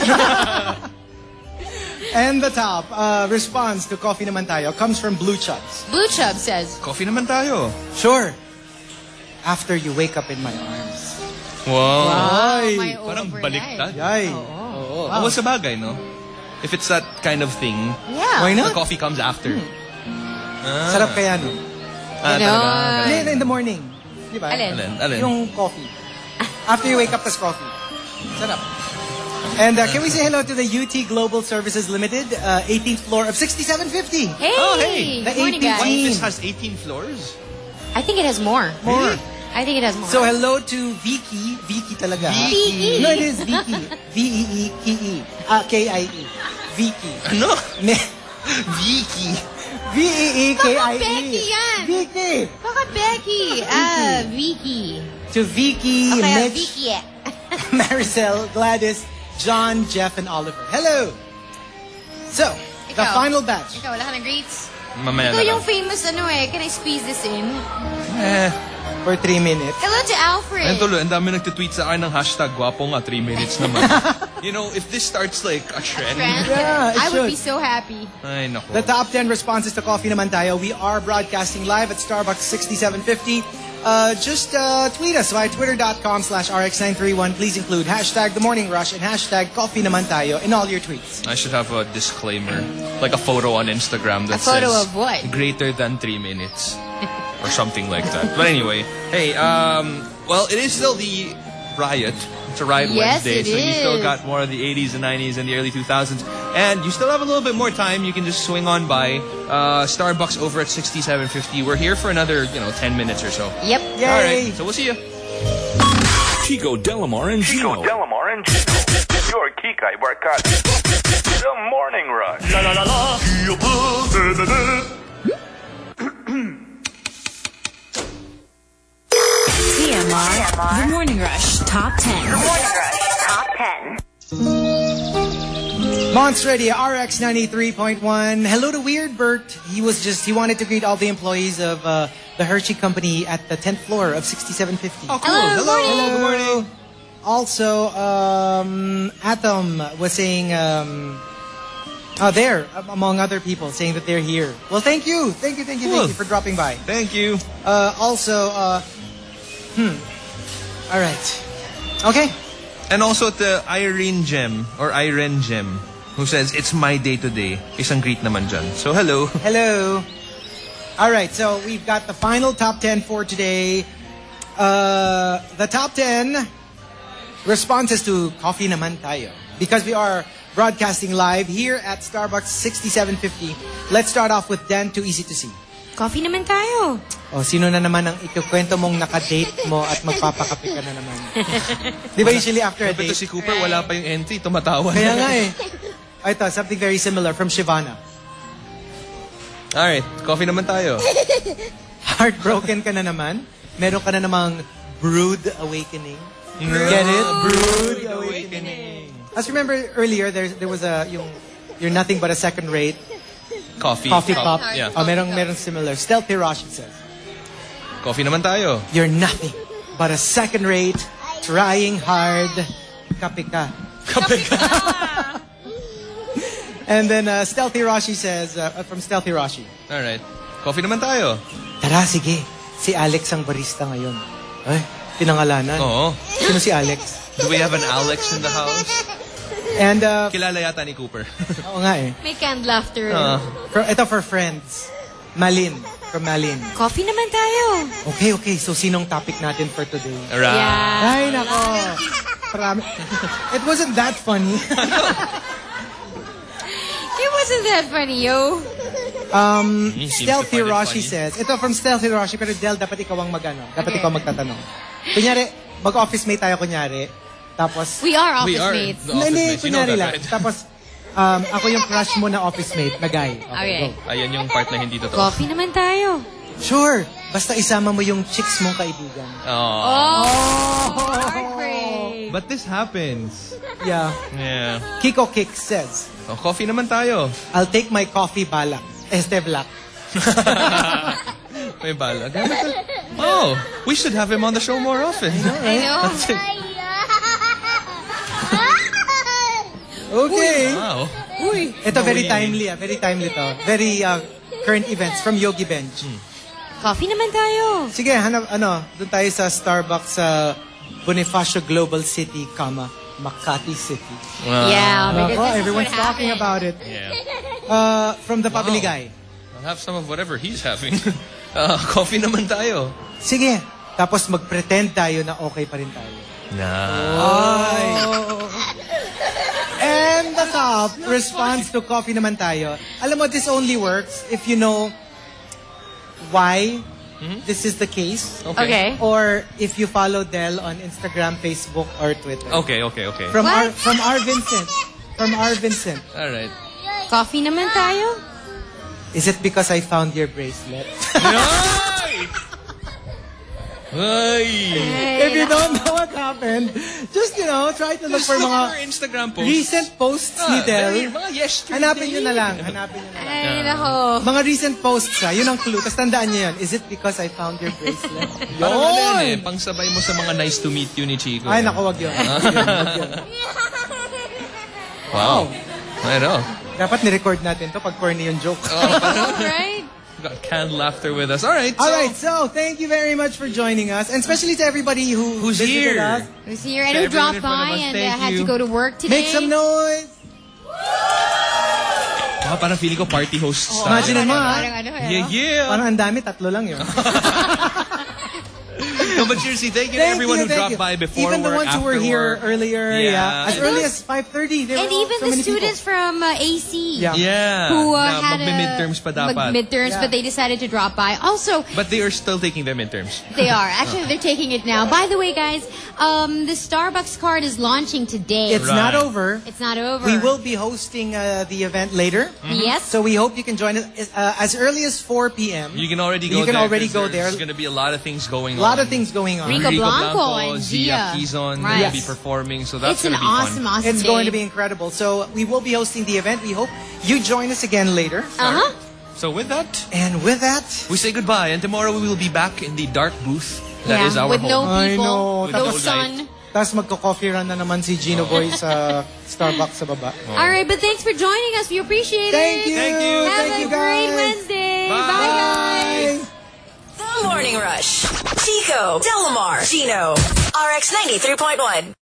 And the top uh, response to Coffee Naman Tayo comes from Blue Chubbs. Blue Chub says, Coffee naman tayo. Sure. After you wake up in my arms. Wow. Ay. my Parang overnight. baliktad. Yay. Oo. Wow. Sa bagay, no? If it's that kind of thing, Yeah. Why the not? coffee comes after. Ah. Sarap kaya no? Ah, Ganon. talaga. Hindi, in the morning. Di ba? Alin? Alin? Alin? Yung coffee. After you wake up, tas coffee. Sarap. And uh, can we say hello to the U T Global Services Limited, uh, eighteenth floor of sixty-seven fifty? Hey! Oh, hey. The Good morning, guys. What, this has eighteen floors? I think it has more. More. I think it has more. So hello to Vicky. Vicky talaga. Vicky. No, it is Vicky. V E E K E. Uh, K I E. Vicky. Ano? Ne- Vicky. V E E K I E. Baka Becky yan. Vicky. Baka Becky. Ah, Vicky. To Vicky, Okay, Mitch, Vicky. Maricel, Gladys, John, Jeff, and Oliver. Hello. So, the Ikaw. final batch. Ikaw, wala ka ng greets? Mamaya Ikaw na yung lang. famous ano eh. Can I squeeze this in? Eh. For three minutes. Hello to Alfred. Ayun tuloy, ang dami nagtitweet sa akin ng hashtag gwapo nga, three minutes naman. You know, if this starts like a trend. Friend, Yeah, it I would should. be so happy. Ay, naku. The top ten responses to Coffee Naman Tayo. We are broadcasting live at Starbucks sixty-seven fifty. Uh, just uh, tweet us via twitter.com slash RX nine three one. Please include hashtag The Morning Rush and hashtag Coffee Naman Tayo in all your tweets. I should have a disclaimer. Like a photo on Instagram that A photo says of what? greater than three minutes. Or something like that. But anyway, hey, um, well, it is still the riot. It's a riot Yes, Wednesday, it so you still is. got more of the eighties and nineties and the early two thousands. And you still have a little bit more time. You can just swing on by uh, Starbucks over at sixty-seven fifty. We're here for another, you know, ten minutes or so. Yep. Yay! All right, so we'll see you. Chico, Delamar, and Chico, Gino. Delamar, and Gino. Your Kikay Barkada. The Morning Rush. La la la la. T M R. The Morning Rush Top ten. Morning Rush Top ten. Monster Radio R X ninety-three point one. Hello to Weird Bert. He was just, he wanted to greet all the employees of uh, the Hershey Company at the tenth floor of sixty-seven fifty. Oh, cool. Hello, Hello. morning. Hello, good morning. Also, um, Atom was saying, um, oh, there, among other people, saying that they're here. Well, thank you. Thank you, thank you, Cool. thank you for dropping by. Thank you. Uh, also, uh, hmm. All right. Okay. And also to Irene Gem, or Irene Gem, who says, it's my day today. Isang greet naman dyan. So, hello. Hello. All right, so we've got the final top ten for today. Uh, the top ten responses to Coffee Naman Tayo. Because we are broadcasting live here at Starbucks sixty-seven fifty. Let's start off with Dan Too Easy to See. Coffee naman tayo. O, sino na naman ang ikukwento mong nakadate mo at magpapakape ka na naman? Di ba usually after a Pero date? si Cooper, wala pa yung entry. Tumatawa Kaya na. nga eh. Ito, something very similar from Shivana. Alright, coffee naman tayo. Heartbroken ka na naman? Meron ka na namang brood awakening? Get it? Brood awakening. As remember earlier, there there was a yung you're nothing but a second rate Coffee. coffee cup. Yeah. Oh, merong merong similar. Stealthy Roshi says, Coffee naman tayo. you're nothing but a second rate, trying hard, kape ka. Kape ka. And then uh, Stealthy Roshi says, uh, from Stealthy Roshi, Alright. Coffee naman tayo. tara sige, si Alex ang barista ngayon. Ay, pinangalanan. Oo. Sino si Alex? Do we have an Alex in the house? And, uh, Kilala yata ni Cooper. oo nga eh. May canned laughter. Ah. For, ito for friends. Malin. From Malin. Coffee naman tayo. Okay, okay. So, sinong topic natin for today? Alright. Yeah. Ay, nako. Parami. It wasn't that funny. It wasn't that funny, yo. um, He seems to Stealthy find it Roshi funny. says, ito from Stealthy Roshi, pero Del, dapat ikaw ang magano. Dapat Okay. ikaw magtatanong. Kunyari, mag-office mate tayo kunyari. Tapos, We are office We are mates. the office hindi, mates. You know kunyari that, lang. right? Tapos, um, ako yung crush mo na office mate na guy. Okay. go. Ayan yung part na hindi totoo. Coffee naman tayo. Sure. Basta isama mo yung chicks mong kaibigan. Oh. Oh, heartbreak. But this happens. Yeah. Yeah. Kiko Kick says, Oh, coffee naman tayo. I'll take my coffee balak. Este Black. May bala. Oh, we should have him on the show more often. I know. Okay. Wow. Uy. Ito very timely ah. Very timely to. Very uh, current events from Yogi Bench. Coffee naman tayo. Sige, hanap, ano, doon tayo sa Starbucks sa Bonifacio Global City, comma, Makati City. Yeah, because Nako, this is everyone's what talking happened. about it. Yeah. Uh, from the Wow. Pabiligay. I'll have some of whatever he's having. uh, coffee naman tayo. Sige. Tapos mag-pretend tayo na okay pa rin tayo. Nah. Ay. And the top responds to Coffee Naman Tayo. Alam mo, this only works if you know why mm-hmm. this is the case. Okay. okay. Or if you follow Del on Instagram, Facebook, or Twitter. Okay, okay, okay. From our from our Vincent. From our Vincent. All right. Coffee Naman Tayo? Is it because I found your bracelet? Ay! Ay! If you don't know what happened, just, you know, try to look Just for look mga for Instagram posts. recent posts Ah, ni Del. very- mga yesterday. Hanapin nyo na lang. Hanapin nyo na lang. Ay, nako. Mga recent posts ha, yun ang clue. Tapos tandaan nyo yun. Is it because I found your bracelet? Parang ano yan eh, Yun! pangsabay mo sa mga nice to meet you ni Chico. Ay, naku, wag yun. Wag yun, wag yun. Wow. Ano? Dapat ni-record natin to pag corny yung joke. Right? Got canned laughter with us. All right. All so- right, so thank you very much for joining us. And especially to everybody who Who's visited here? us. Who's here and To who dropped everyone in front of by us, and uh, thank had you. to go to work today. Make some noise. Wow, parang feeling ko party host Oh, style. Imagine mo, ha? Parang ano, eh, Yeah, no? yeah. Parang ang dami, tatlo lang yun. No, but seriously, thank you to Thank everyone you, who thank dropped you. by before Even the work, ones who were after here work. earlier, Yeah. yeah. As And early those- as five thirty. There And were even so the many students people. from uh, A C. Yeah. Yeah. Who uh, na had a magme-midterms pa dapat. mag- midterms, Yeah. but they decided to drop by. Also, But they are still taking their midterms. they are. Actually, they're taking it now. By the way, guys, um, the Starbucks card is launching today. It's Right. not over. It's not over. We will be hosting uh, the event later. Yes. So we hope you can join us uh, as early as four p.m. You can already go You can there. already 'cause go there. There's going to be a lot of things going A on. lot of things going on. Rico Blanco and Zia Zia. Kizon Right. will be performing, so that's it's an going to be awesome, fun. awesome It's day. going to be incredible. So we will be hosting the event. We hope you join us again later. Uh-huh. So with that, And with that, we say goodbye, and tomorrow we will be back in the dark booth. That Yeah, is our with no home. I people, know. no Tapos- sun. tapos magko-coffee run na naman si Gino Boy sa Starbucks sa baba. All right, but thanks for joining us. We appreciate Thank it. you. Thank you. Have Thank a you, great guys. Wednesday. Bye. Bye, guys. The Morning Rush. Chico, Delamar, Gino, R X ninety-three point one.